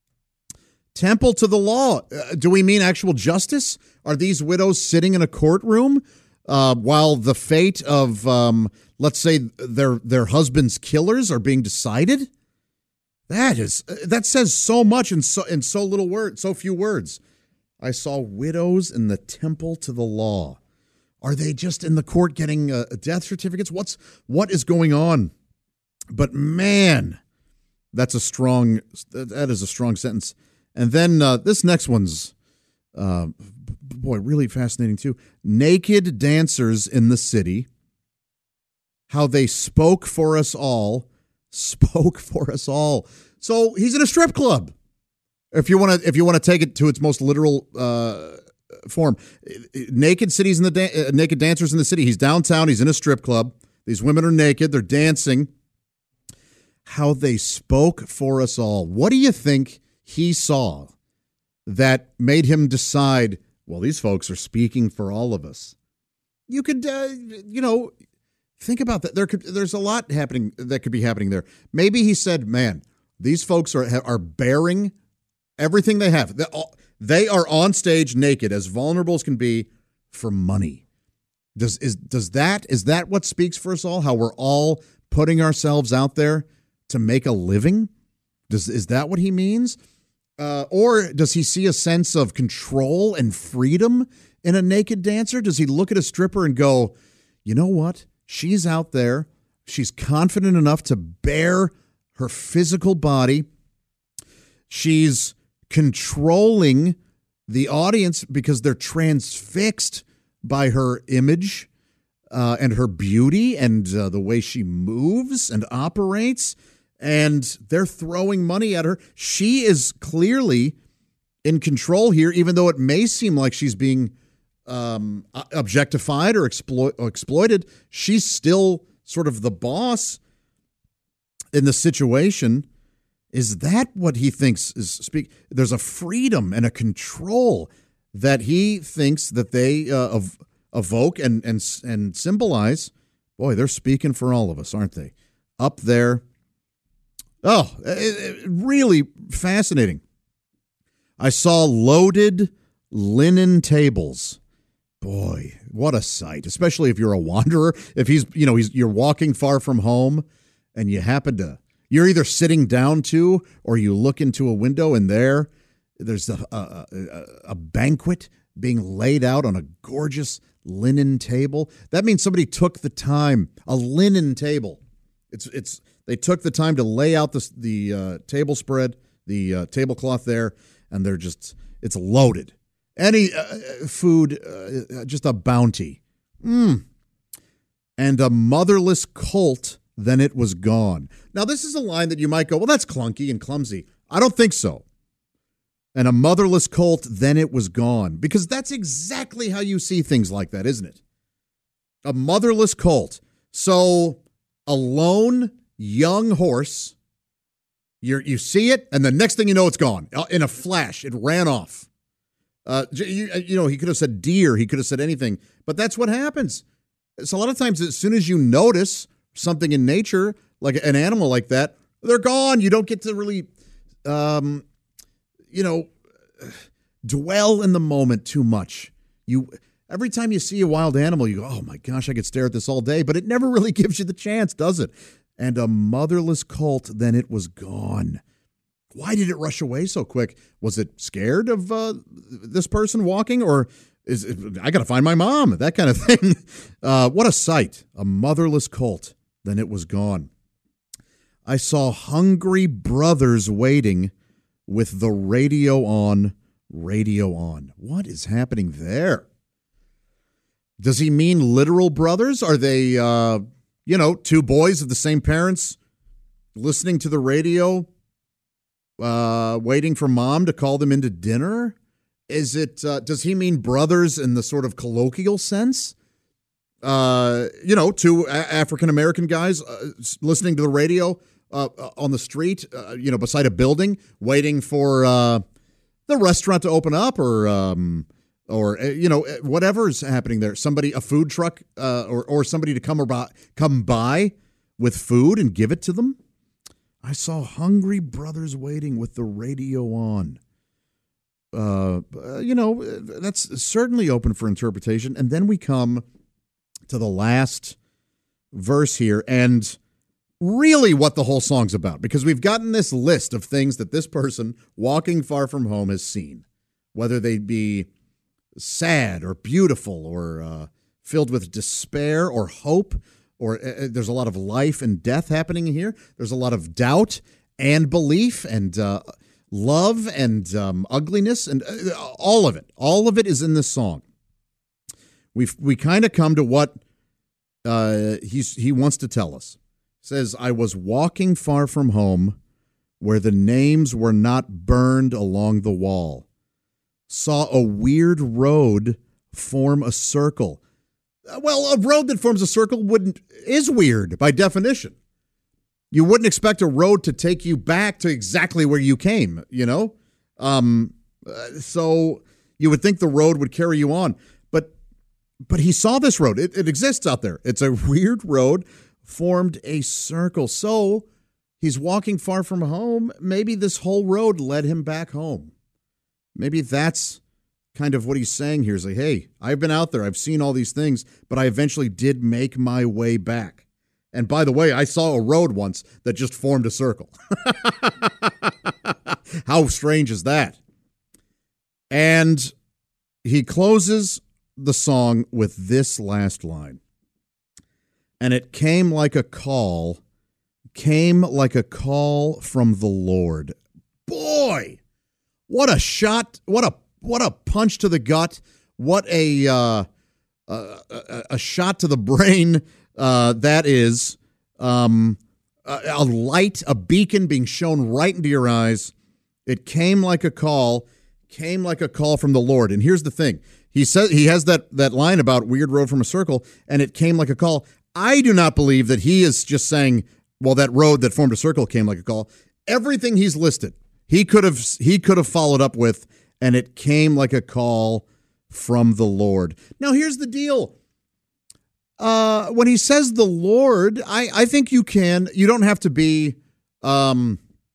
F: Temple to the law. Uh, do we mean actual justice? Are these widows sitting in a courtroom uh, while the fate of, um, let's say, their their husband's killers are being decided? That is that says so much in so in so little words, so few words. I saw widows in the temple to the law. Are they just in the court getting uh, death certificates? What's what is going on? But man, that's a strong. That is a strong sentence. And then uh, this next one's, uh, boy, really fascinating too. Naked dancers in the city. How they spoke for us all. Spoke for us all. So he's in a strip club. If you want to, if you want to take it to its most literal uh, form, naked cities in the da- uh, naked dancers in the city. He's downtown. He's in a strip club. These women are naked. They're dancing. How they spoke for us all. What do you think he saw that made him decide? Well, these folks are speaking for all of us. You could, uh, you know. Think about that. There could, there's a lot happening that could be happening there. Maybe he said, man, these folks are are bearing everything they have. They are on stage naked, as vulnerable as can be, for money. Does is does that is that what speaks for us all? How we're all putting ourselves out there to make a living? Does is that what he means? Uh, or does he see a sense of control and freedom in a naked dancer? Does he look at a stripper and go, you know what? She's out there. She's confident enough to bear her physical body. She's controlling the audience because they're transfixed by her image uh, and her beauty and uh, the way she moves and operates. And they're throwing money at her. She is clearly in control here, even though it may seem like she's being um, objectified or exploit, exploited, she's still sort of the boss in the situation. Is that what he thinks is speak? There's a freedom and a control that he thinks that they uh, ev- evoke and and and symbolize. Boy, they're speaking for all of us, aren't they? Up there. Oh, it, it, really fascinating. I saw loaded linen tables. Boy, what a sight, especially if you're a wanderer. If he's, you know, he's you're walking far from home and you happen to, you're either sitting down to or you look into a window and there, there's a, a, a, a banquet being laid out on a gorgeous linen table. That means somebody took the time, a linen table. It's, it's, they took the time to lay out the, the uh, table spread, the uh, tablecloth there, and they're just, it's loaded. Any uh, food, uh, just a bounty. Mm. And a motherless colt, then it was gone. Now, this is a line that you might go, well, that's clunky and clumsy. I don't think so. And a motherless colt, then it was gone. Because that's exactly how you see things like that, isn't it? A motherless colt. So, a lone, young horse, you you see it, and the next thing you know, it's gone. In a flash, it ran off. Uh, you, you know, he could have said deer. He could have said anything. But that's what happens. So a lot of times, as soon as you notice something in nature, like an animal like that, they're gone. You don't get to really, um, you know, dwell in the moment too much. You every time you see a wild animal, you go, oh, my gosh, I could stare at this all day. But it never really gives you the chance, does it? And a motherless colt, then it was gone. Why did it rush away so quick? Was it scared of uh, this person walking, or is it, I got to find my mom? That kind of thing. Uh, what a sight. A motherless colt. Then it was gone. I saw hungry brothers waiting with the radio on, radio on. What is happening there? Does he mean literal brothers? Are they, uh, you know, two boys of the same parents listening to the radio? Uh, waiting for mom to call them into dinner? Is it, uh, does he mean brothers in the sort of colloquial sense? Uh, you know, two a- African-American guys uh, listening to the radio uh, on the street, uh, you know, beside a building, waiting for uh, the restaurant to open up or, um, or uh, you know, whatever's happening there. Somebody, a food truck uh, or, or somebody to come, about, come by with food and give it to them. I saw hungry brothers waiting with the radio on. Uh, you know, that's certainly open for interpretation. And then we come to the last verse here and really what the whole song's about, because we've gotten this list of things that this person walking far from home has seen, whether they be sad or beautiful or uh, filled with despair or hope. Or uh, there's a lot of life and death happening here. There's a lot of doubt and belief and uh, love and um, ugliness and uh, all of it. All of it is in this song. We we kind of come to what uh, he's he wants to tell us. He says, I was walking far from home where the names were not burned along the wall. Saw a weird road form a circle. Well, a road that forms a circle wouldn't is weird by definition. You wouldn't expect a road to take you back to exactly where you came, you know? Um, uh, so you would think the road would carry you on. But but he saw this road. It, it exists out there. It's a weird road, formed a circle. So he's walking far from home. Maybe this whole road led him back home. Maybe that's kind of what he's saying here is like, hey, I've been out there. I've seen all these things, but I eventually did make my way back. And by the way, I saw a road once that just formed a circle. How strange is that? And he closes the song with this last line. And it came like a call, came like a call from the Lord. Boy, what a shot, what a What a punch to the gut. What a uh, a, a shot to the brain uh, that is. Um, a, a light, a beacon being shown right into your eyes. It came like a call, came like a call from the Lord. And here's the thing. He says he has that that line about weird road from a circle, and it came like a call. I do not believe that he is just saying, well, that road that formed a circle came like a call. Everything he's listed, he could have he could have followed up with, and it came like a call from the Lord. Now, here's the deal. Uh, when he says the Lord, I, I think you can, you don't have to be um,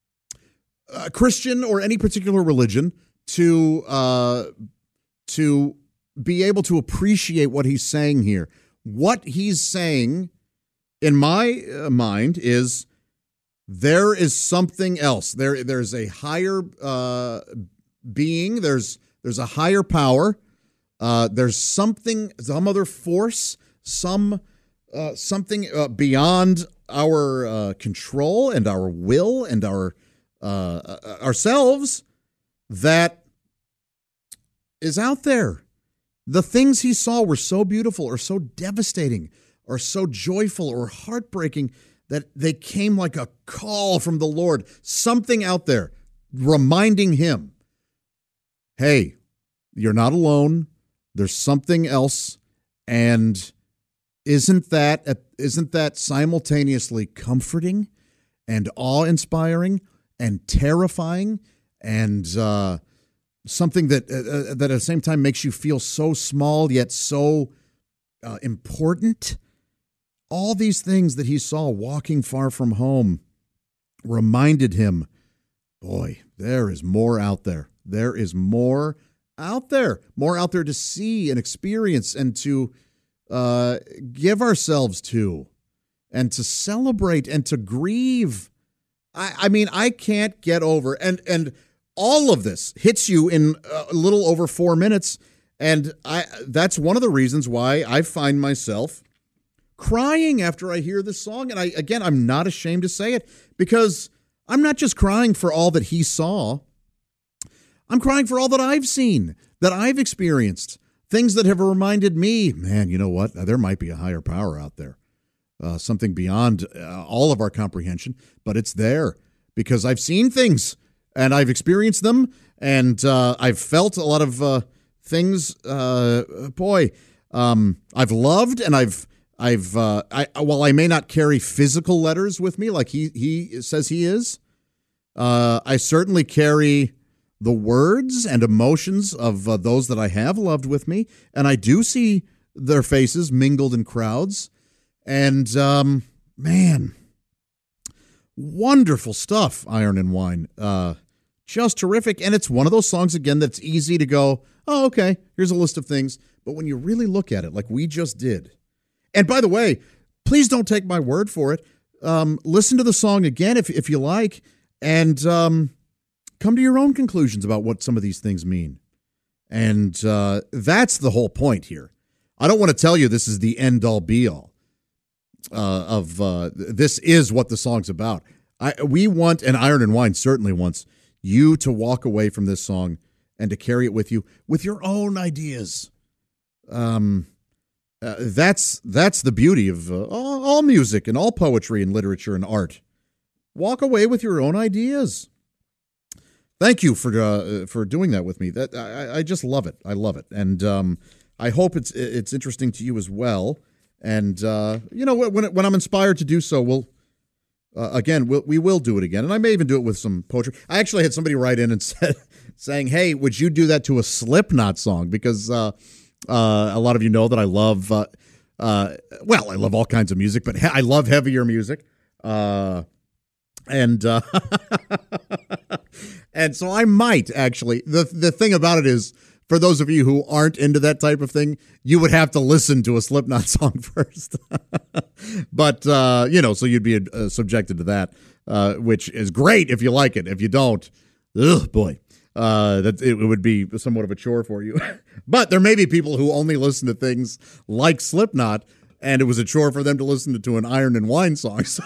F: a Christian or any particular religion to uh, to be able to appreciate what he's saying here. What he's saying, in my uh, mind, is there is something else. There, there's a higher uh, being. There's there's a higher power. Uh, there's something, some other force, some uh, something uh, beyond our uh, control and our will and our uh, ourselves that is out there. The things he saw were so beautiful or so devastating or so joyful or heartbreaking that they came like a call from the Lord. Something out there reminding him, hey, you're not alone. There's something else. And isn't that isn't that simultaneously comforting and awe-inspiring and terrifying and uh, something that uh, that at the same time makes you feel so small yet so uh, important? All these things that he saw walking far from home reminded him, boy, there is more out there. There is more out there, more out there to see and experience and to uh, give ourselves to and to celebrate and to grieve. I, I mean, I can't get over, and and all of this hits you in a little over four minutes, and I that's one of the reasons why I find myself crying after I hear this song. And I again, I'm not ashamed to say it, because I'm not just crying for all that he saw. I'm crying for all that I've seen, that I've experienced, things that have reminded me, man, you know what? There might be a higher power out there, uh, something beyond uh, all of our comprehension, but it's there because I've seen things and I've experienced them, and uh, I've felt a lot of uh, things. Uh, boy, um, I've loved, and I've I've uh, I, while I may not carry physical letters with me like he he says he is, uh, I certainly carry the words and emotions of uh, those that I have loved with me, and I do see their faces mingled in crowds. And um, man, wonderful stuff, Iron and Wine. Uh, just terrific. And it's one of those songs, again, that's easy to go, oh, okay, here's a list of things. But when you really look at it, like we just did, and by the way, please don't take my word for it. Um, listen to the song again if if you like, and um, come to your own conclusions about what some of these things mean. And uh, that's the whole point here. I don't want to tell you this is the end-all, be-all uh, of uh, this is what the song's about. I, we want, and Iron and Wine certainly wants, you to walk away from this song and to carry it with you with your own ideas. Um, uh, that's that's the beauty of uh, all, all music and all poetry and literature and art. Walk away with your own ideas. Thank you for uh, for doing that with me. That I, I just love it. I love it, and um, I hope it's it's interesting to you as well. And uh, you know, when when I'm inspired to do so, we'll uh, again we'll, we will do it again, and I may even do it with some poetry. I actually had somebody write in and said, saying, "Hey, would you do that to a Slipknot song?" Because uh, uh, a lot of you know that I love uh, uh, well, I love all kinds of music, but he- I love heavier music. Uh, And uh, and so I might actually. The the thing about it is, for those of you who aren't into that type of thing, you would have to listen to a Slipknot song first. But uh, you know, so you'd be uh, subjected to that, uh, which is great if you like it. If you don't, ugh, boy, uh, that it would be somewhat of a chore for you. But there may be people who only listen to things like Slipknot, and it was a chore for them to listen to, to an Iron and Wine song. So.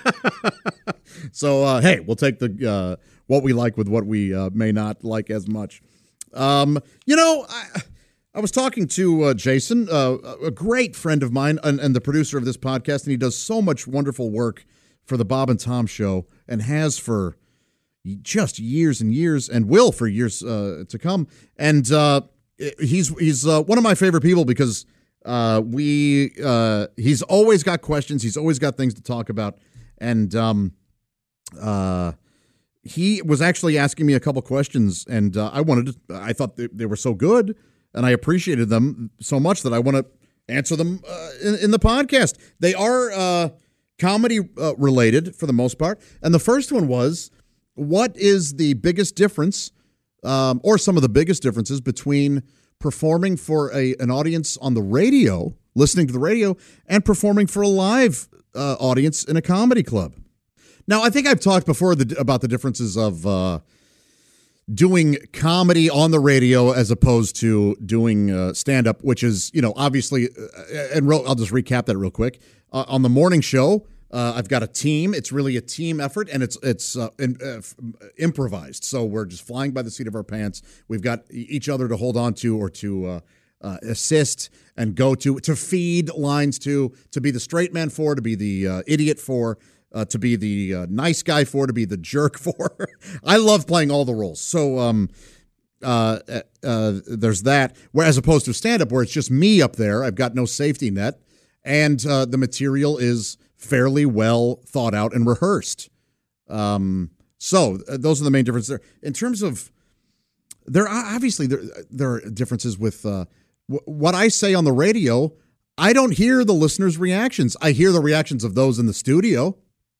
F: So, uh, hey, we'll take the uh, what we like with what we uh, may not like as much. Um, you know, I, I was talking to uh, Jason, uh, a great friend of mine and, and the producer of this podcast, and he does so much wonderful work for the Bob and Tom Show and has for just years and years and will for years uh, to come. And uh, he's he's uh, one of my favorite people because uh, we uh, he's always got questions. He's always got things to talk about, and um, uh, he was actually asking me a couple questions, and uh, I wanted to. I thought they, they were so good, and I appreciated them so much that I want to answer them uh, in, in the podcast. They are uh, comedy uh, related for the most part, and the first one was, what is the biggest difference, um, or some of the biggest differences between performing for a an audience on the radio, listening to the radio, and performing for a live uh, audience in a comedy club? Now, I think I've talked before the, about the differences of uh, doing comedy on the radio as opposed to doing uh, stand-up, which is, you know, obviously, uh, and real, I'll just recap that real quick. Uh, on the morning show, uh, I've got a team. It's really a team effort, and it's it's uh, in, uh, improvised. So we're just flying by the seat of our pants. We've got each other to hold on to or to uh, uh, assist and go to, to feed lines to, to be the straight man for, to be the uh, idiot for, Uh, to be the uh, nice guy for, to be the jerk for. I love playing all the roles. So um, uh, uh, there's that. Where as opposed to stand-up, where it's just me up there, I've got no safety net, and uh, the material is fairly well thought out and rehearsed. Um, so uh, those are the main differences there. In terms of, there are obviously there there are differences with uh, w- what I say on the radio. I don't hear the listeners' reactions. I hear the reactions of those in the studio.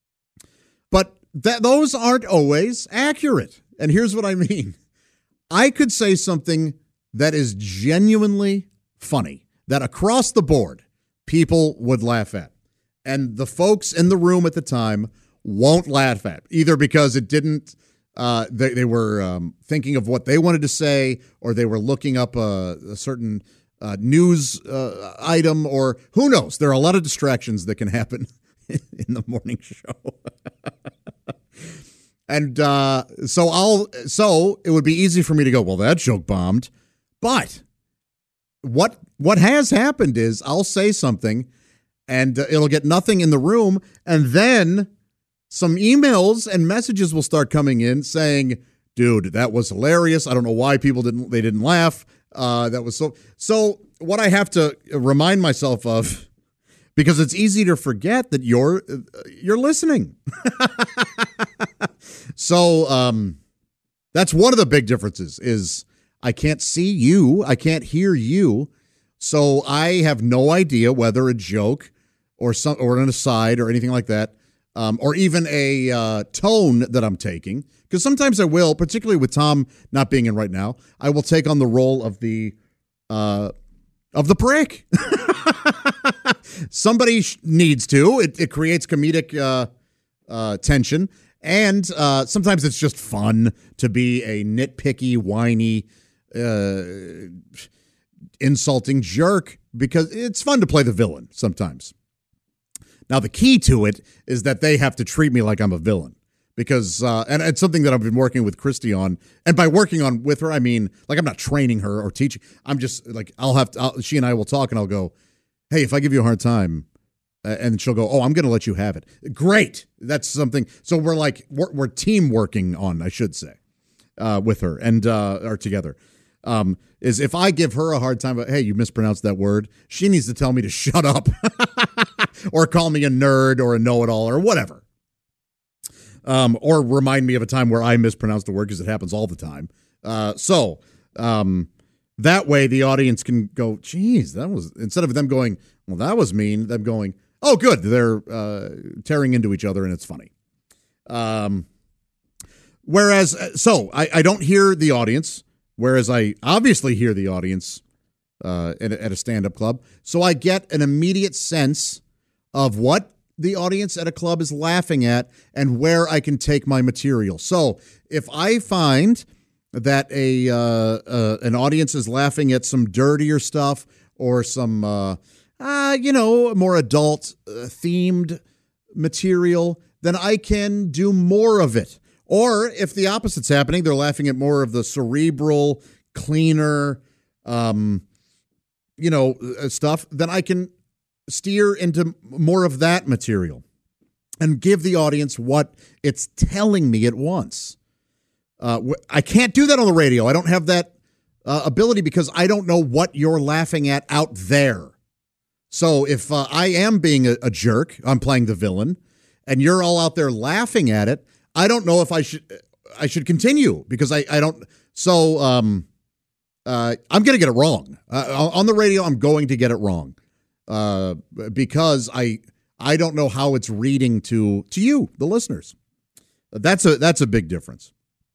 F: But that those aren't always accurate. And here's what I mean. I could say something that is genuinely funny, that across the board, people would laugh at. And the folks in the room at the time won't laugh at, either because it didn't, uh, they, they were um, thinking of what they wanted to say, or they were looking up a, a certain uh, news uh, item, or who knows. There are a lot of distractions that can happen in the morning show. And uh, so I'll so it would be easy for me to go, well, that joke bombed. But what what has happened is I'll say something and uh, it'll get nothing in the room, and then some emails and messages will start coming in saying, dude, that was hilarious. I don't know why people didn't they didn't laugh. Uh, that was so so what I have to remind myself of, because it's easy to forget that you're you're listening. So um, that's one of the big differences is I can't see you. I can't hear you. So I have no idea whether a joke or some or an aside or anything like that, um, or even a uh, tone that I'm taking. Because sometimes I will, particularly with Tom not being in right now, I will take on the role of the uh, of the prick. Somebody needs to. It, it creates comedic uh, uh, tension. And uh, sometimes it's just fun to be a nitpicky, whiny, uh, insulting jerk, because it's fun to play the villain sometimes. Now, the key to it is that they have to treat me like I'm a villain. Because, uh, and it's something that I've been working with Christy on. And by working on with her, I mean, like, I'm not training her or teaching. I'm just, like, I'll have to, I'll, she and I will talk, and I'll go, hey, if I give you a hard time, uh, and she'll go, oh, I'm going to let you have it. Great. That's something. So we're like, we're, we're team working on, I should say, uh, with her and uh, are together. Um, is if I give her a hard time, but hey, you mispronounced that word, she needs to tell me to shut up or call me a nerd or a know-it-all or whatever. Um, or remind me of a time where I mispronounced a word, because it happens all the time. Uh, so um, that way the audience can go, geez, that was, instead of them going, well, that was mean, them going, oh, good, they're uh, tearing into each other and it's funny. Um, whereas, so I, I don't hear the audience, whereas I obviously hear the audience uh, at, at a stand-up club. So I get an immediate sense of what the audience at a club is laughing at and where I can take my material. So if I find that a uh, uh, an audience is laughing at some dirtier stuff or some, uh, uh, you know, more adult uh, themed material, then I can do more of it. Or if the opposite's happening, they're laughing at more of the cerebral, cleaner, um, you know, stuff, then I can steer into more of that material and give the audience what it's telling me it wants. Uh, I can't do that on the radio. I don't have that uh, ability because I don't know what you're laughing at out there. So if uh, I am being a, a jerk, I'm playing the villain, and you're all out there laughing at it, I don't know if I should I should continue because I, I don't. So um, uh, I'm going to get it wrong. Uh, on the radio, I'm going to get it wrong uh, because I I don't know how it's reading to to you, the listeners. That's a that's a big difference.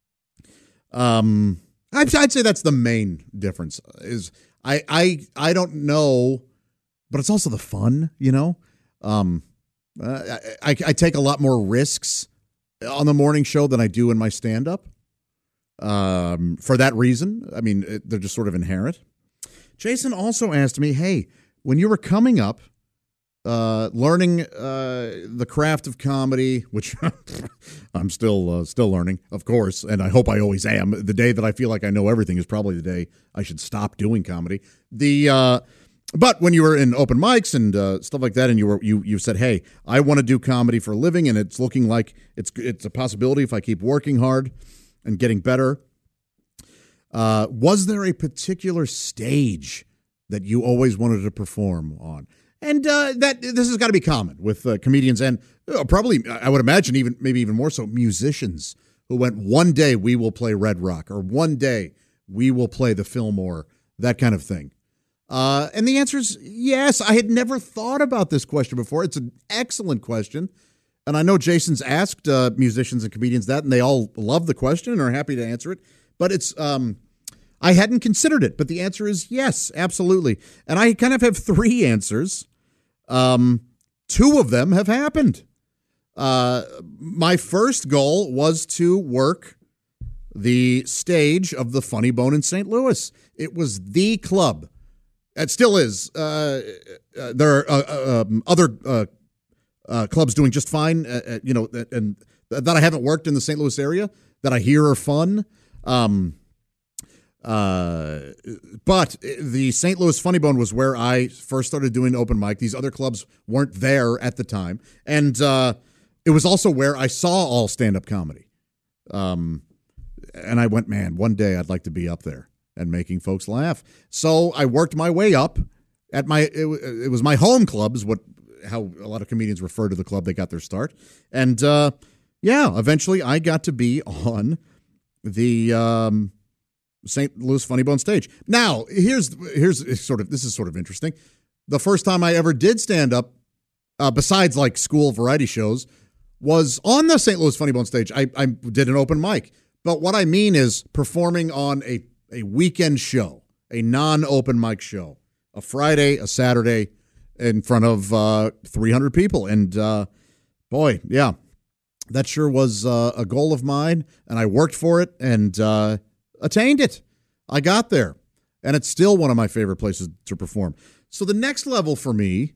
F: Um, I'd, I'd say that's the main difference. Is I I I don't know. But it's also the fun, you know. Um, uh, I, I take a lot more risks on the morning show than I do in my stand-up. Um, for that reason, I mean, it, they're just sort of inherent. Jason also asked me, hey, when you were coming up, uh, learning uh, the craft of comedy, which I'm still uh, still learning, of course, and I hope I always am. The day that I feel like I know everything is probably the day I should stop doing comedy. The uh, But when you were in open mics and uh, stuff like that, and you were you you said, "Hey, I want to do comedy for a living, and it's looking like it's it's a possibility if I keep working hard and getting better." Uh, was there a particular stage that you always wanted to perform on? And uh, that this has got to be common with uh, comedians, and uh, probably I would imagine even maybe even more so musicians who went, "One day we will play Red Rock," or "One day we will play the Fillmore," that kind of thing. Uh, and the answer is yes. I had never thought about this question before. It's an excellent question. And I know Jason's asked uh, musicians and comedians that, and they all love the question and are happy to answer it. But it's um, I hadn't considered it. But the answer is yes, absolutely. And I kind of have three answers. Um, two of them have happened. Uh, my first goal was to work the stage of the Funny Bone in Saint Louis. It was the club. It still is. Uh, uh, there are uh, uh, um, other uh, uh, clubs doing just fine, uh, uh, you know, and that I haven't worked in the Saint Louis area that I hear are fun. Um, uh, but the Saint Louis Funny Bone was where I first started doing open mic. These other clubs weren't there at the time. And uh, it was also where I saw all stand-up comedy. Um, and I went, man, one day I'd like to be up there and making folks laugh. So I worked my way up at my, it, it was my home club is what, how a lot of comedians refer to the club they got their start. And uh, yeah, eventually I got to be on the um, Saint Louis Funny Bone stage. Now, here's, here's sort of, this is sort of interesting. The first time I ever did stand up, uh, besides like school variety shows, was on the Saint Louis Funny Bone stage. I, I did an open mic. But what I mean is performing on a a weekend show, a non-open mic show, a Friday, a Saturday in front of uh, three hundred people. And uh, boy, yeah, that sure was uh, a goal of mine. And I worked for it and uh, attained it. I got there. And it's still one of my favorite places to perform. So the next level for me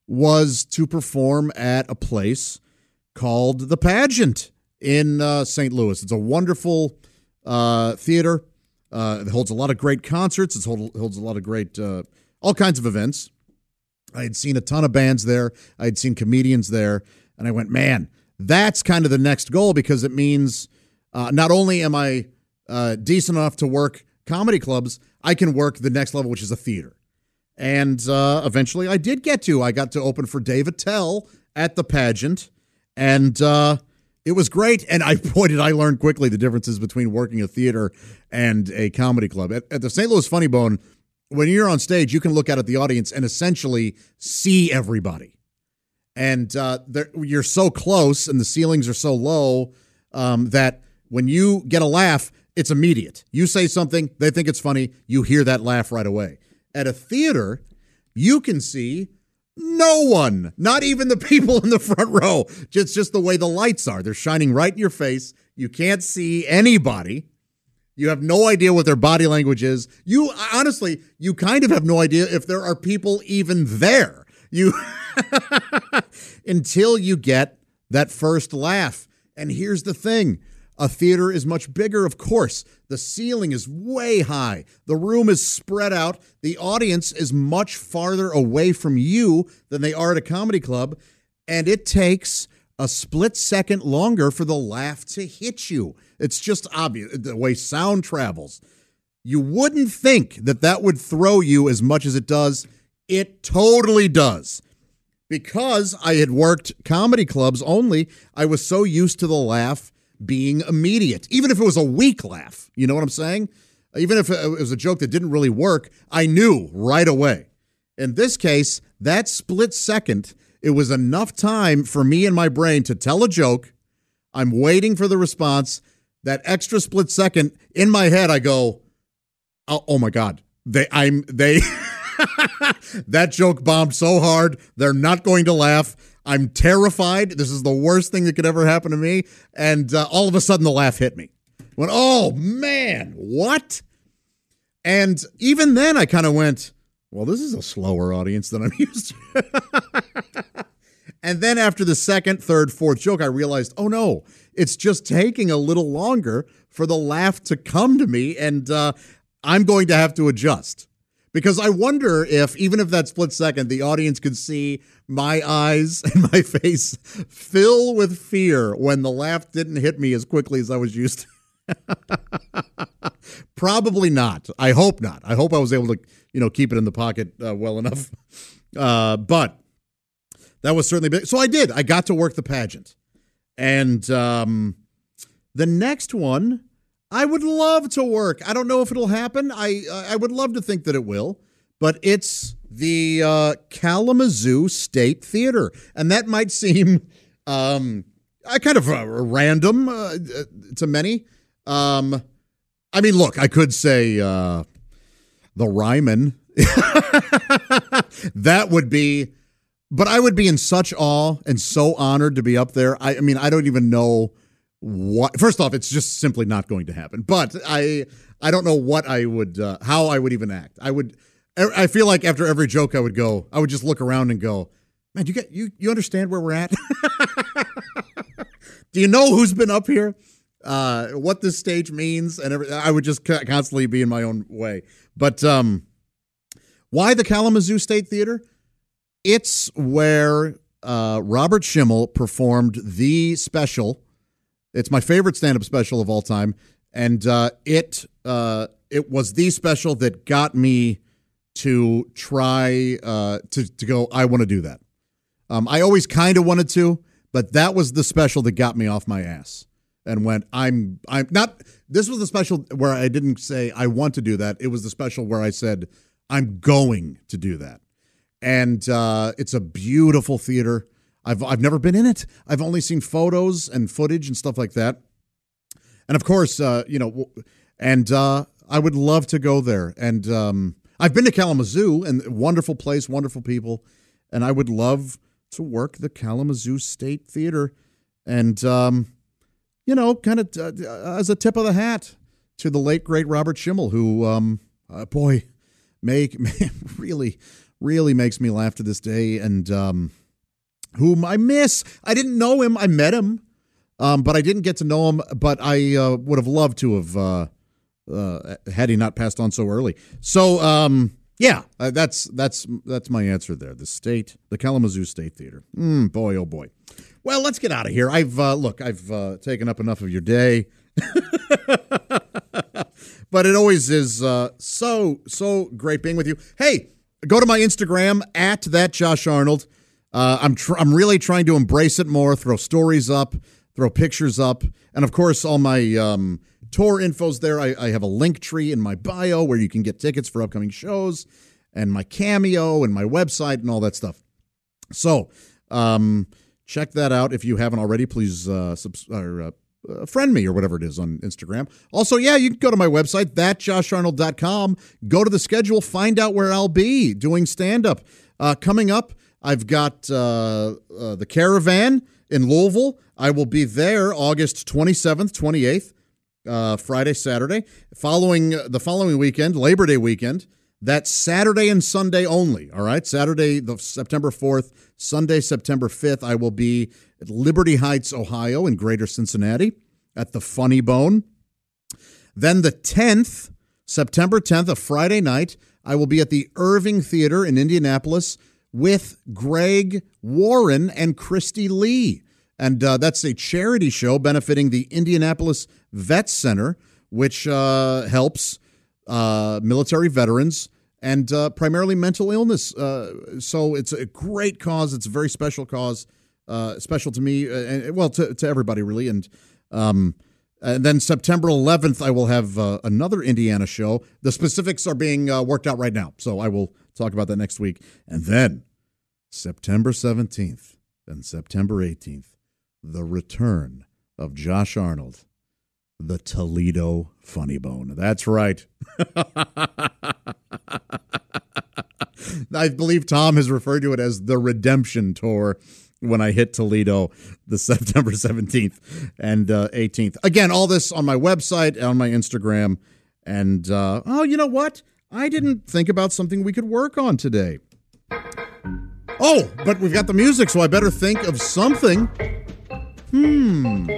F: was to perform at a place called The Pageant in uh, Saint Louis. It's a wonderful uh, theater. Uh, it holds a lot of great concerts. It hold, holds a lot of great, uh, all kinds of events. I had seen a ton of bands there. I had seen comedians there. And I went, man, that's kind of the next goal because it means uh, not only am I uh, decent enough to work comedy clubs, I can work the next level, which is a theater. And uh, eventually I did get to. I got to open for Dave Attell at the Pageant. And uh it was great, and I pointed, I learned quickly the differences between working a theater and a comedy club. At, at the Saint Louis Funny Bone, when you're on stage, you can look out at the audience and essentially see everybody. And uh, you're so close, and the ceilings are so low um, that when you get a laugh, it's immediate. You say something, they think it's funny, you hear that laugh right away. At a theater, you can see no one, not even the people in the front row. Just, just the way the lights are. They're shining right in your face. You can't see anybody. You have no idea what their body language is. You, honestly, you kind of have no idea if there are people even there. You, until you get that first laugh. And here's the thing. A theater is much bigger, of course. The ceiling is way high. The room is spread out. The audience is much farther away from you than they are at a comedy club. And it takes a split second longer for the laugh to hit you. It's just obvious the way sound travels. You wouldn't think that that would throw you as much as it does. It totally does. Because I had worked comedy clubs only, I was so used to the laugh being immediate. Even if it was a weak laugh, you know what I'm saying? Even if it was a joke that didn't really work, I knew right away. In this case, that split second, it was enough time for me and my brain to tell a joke. I'm waiting for the response. That extra split second, in my head, I go, oh, oh my God, they, I'm, they, that joke bombed so hard, they're not going to laugh. I'm terrified. This is the worst thing that could ever happen to me. And uh, all of a sudden, the laugh hit me. Went, oh man, what? And even then, I kind of went, well, this is a slower audience than I'm used to. And then after the second, third, fourth joke, I realized, oh no, it's just taking a little longer for the laugh to come to me, and uh, I'm going to have to adjust. Because I wonder if, even if that split second, the audience could see my eyes and my face fill with fear when the laugh didn't hit me as quickly as I was used to. Probably not. I hope not. I hope I was able to, you know, keep it in the pocket uh, well enough. Uh, but that was certainly big. So I did. I got to work the pageant. And um, the next one, I would love to work. I don't know if it'll happen. I I would love to think that it will. But it's the uh, Kalamazoo State Theater. And that might seem um, kind of uh, random uh, to many. Um, I mean, look, I could say uh, the Ryman. That would be, but I would be in such awe and so honored to be up there. I, I mean, I don't even know what. First off, it's just simply not going to happen. But I, I don't know what I would, uh, how I would even act. I would, I feel like after every joke, I would go, I would just look around and go, man, you get, you, you understand where we're at? Do you know who's been up here? Uh, what this stage means, and every, I would just constantly be in my own way. But um, why the Kalamazoo State Theater? It's where uh, Robert Schimmel performed the special. It's my favorite stand-up special of all time, and uh, it uh, it was the special that got me to try uh, to to go. I want to do that. Um, I always kind of wanted to, but that was the special that got me off my ass. And went, I'm, I'm not, this was the special where I didn't say I want to do that. It was the special where I said, I'm going to do that. And uh, it's a beautiful theater. I've, I've never been in it. I've only seen photos and footage and stuff like that. And of course, uh, you know, and uh, I would love to go there. And um, I've been to Kalamazoo, and wonderful place, wonderful people. And I would love to work the Kalamazoo State Theater. And, um, you know, kind of uh, as a tip of the hat to the late, great Robert Schimmel, who, um, uh, boy, make, man, really, really makes me laugh to this day, and um, whom I miss. I didn't know him. I met him, um, but I didn't get to know him, but I uh, would have loved to have, uh, uh, had he not passed on so early. So, um, yeah, uh, that's that's that's my answer there. The state, the Kalamazoo State Theater. Mm, boy, oh, boy. Well, let's get out of here. I've uh, look, I've uh, taken up enough of your day, but it always is uh, so so great being with you. Hey, go to my Instagram at that Josh Arnold. Uh, I'm tr- I'm really trying to embrace it more. Throw stories up, throw pictures up, and of course, all my um, tour info's there. I, I have a link tree in my bio where you can get tickets for upcoming shows, and my Cameo and my website and all that stuff. So. Um, Check that out if you haven't already. Please uh, subs- or, uh, uh, friend me or whatever it is on Instagram. Also, yeah, you can go to my website, that josh arnold dot com. Go to the schedule, find out where I'll be doing stand-up. Uh, coming up, I've got uh, uh, the Caravan in Louisville. I will be there August twenty-seventh, twenty-eighth, uh, Friday, Saturday. Following the following weekend, Labor Day weekend, that's Saturday and Sunday only, all right? Saturday, the September fourth, Sunday, September fifth, I will be at Liberty Heights, Ohio, in Greater Cincinnati at the Funny Bone. Then the tenth, September tenth, a Friday night, I will be at the Irving Theater in Indianapolis with Greg Warren and Christy Lee. And uh, that's a charity show benefiting the Indianapolis Vet Center, which uh, helps uh, military veterans, and uh, primarily mental illness. Uh, so it's a great cause. It's a very special cause, uh, special to me, uh, and well, to, to everybody, really. And um, and then September eleventh, I will have uh, another Indiana show. The specifics are being uh, worked out right now, so I will talk about that next week. And then September seventeenth and September eighteenth, the return of Josh Arnold, the Toledo Funny Bone. That's right. I believe Tom has referred to it as the Redemption Tour when I hit Toledo the September seventeenth and uh, eighteenth. Again, all this on my website, on my Instagram. And, uh, oh, you know what? I didn't think about something we could work on today. Oh, but we've got the music, so I better think of something. Hmm.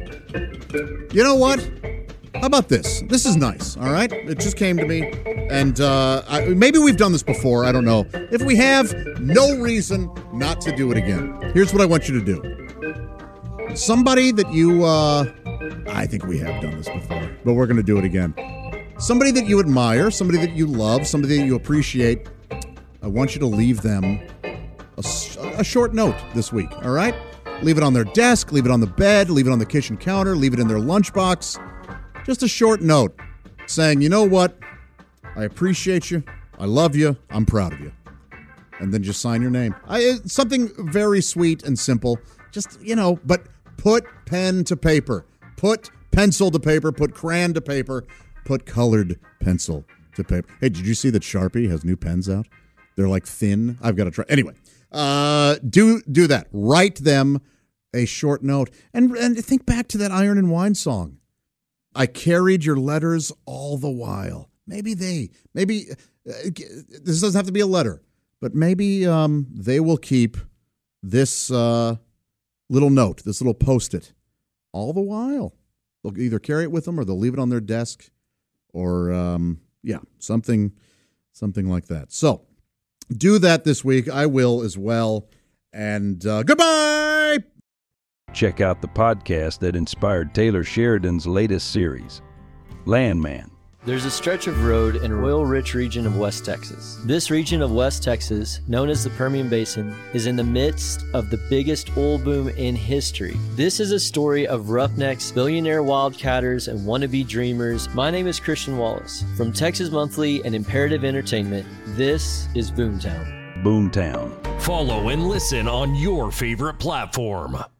F: You know what? How about this? This is nice, all right? It just came to me, and uh, I, maybe we've done this before. I don't know. If we have, no reason not to do it again. Here's what I want you to do. Somebody that you, uh, I think we have done this before, but we're going to do it again. Somebody that you admire, somebody that you love, somebody that you appreciate. I want you to leave them a, a short note this week, all right? Leave it on their desk, leave it on the bed, leave it on the kitchen counter, leave it in their lunchbox. Just a short note saying, you know what? I appreciate you. I love you. I'm proud of you. And then just sign your name. I, something very sweet and simple. Just, you know, but put pen to paper. Put pencil to paper. Put crayon to paper. Put colored pencil to paper. Hey, did you see that Sharpie has new pens out? They're like thin. I've got to try. Anyway, uh, do do that. Write them a short note. And, and think back to that Iron and Wine song. I carried your letters all the while. Maybe they, maybe, uh, this doesn't have to be a letter, but maybe um, they will keep this uh, little note, this little Post-it, all the while. They'll either carry it with them or they'll leave it on their desk or, um, yeah, something, something like that. So do that this week. I will as well. And uh, goodbye.
I: Check out the podcast that inspired Taylor Sheridan's latest series, Landman.
J: There's a stretch of road in an oil-rich region of West Texas. This region of West Texas, known as the Permian Basin, is in the midst of the biggest oil boom in history. This is a story of roughnecks, billionaire wildcatters, and wannabe dreamers. My name is Christian Wallace. From Texas Monthly and Imperative Entertainment, this is Boomtown.
I: Boomtown.
K: Follow and listen on your favorite platform.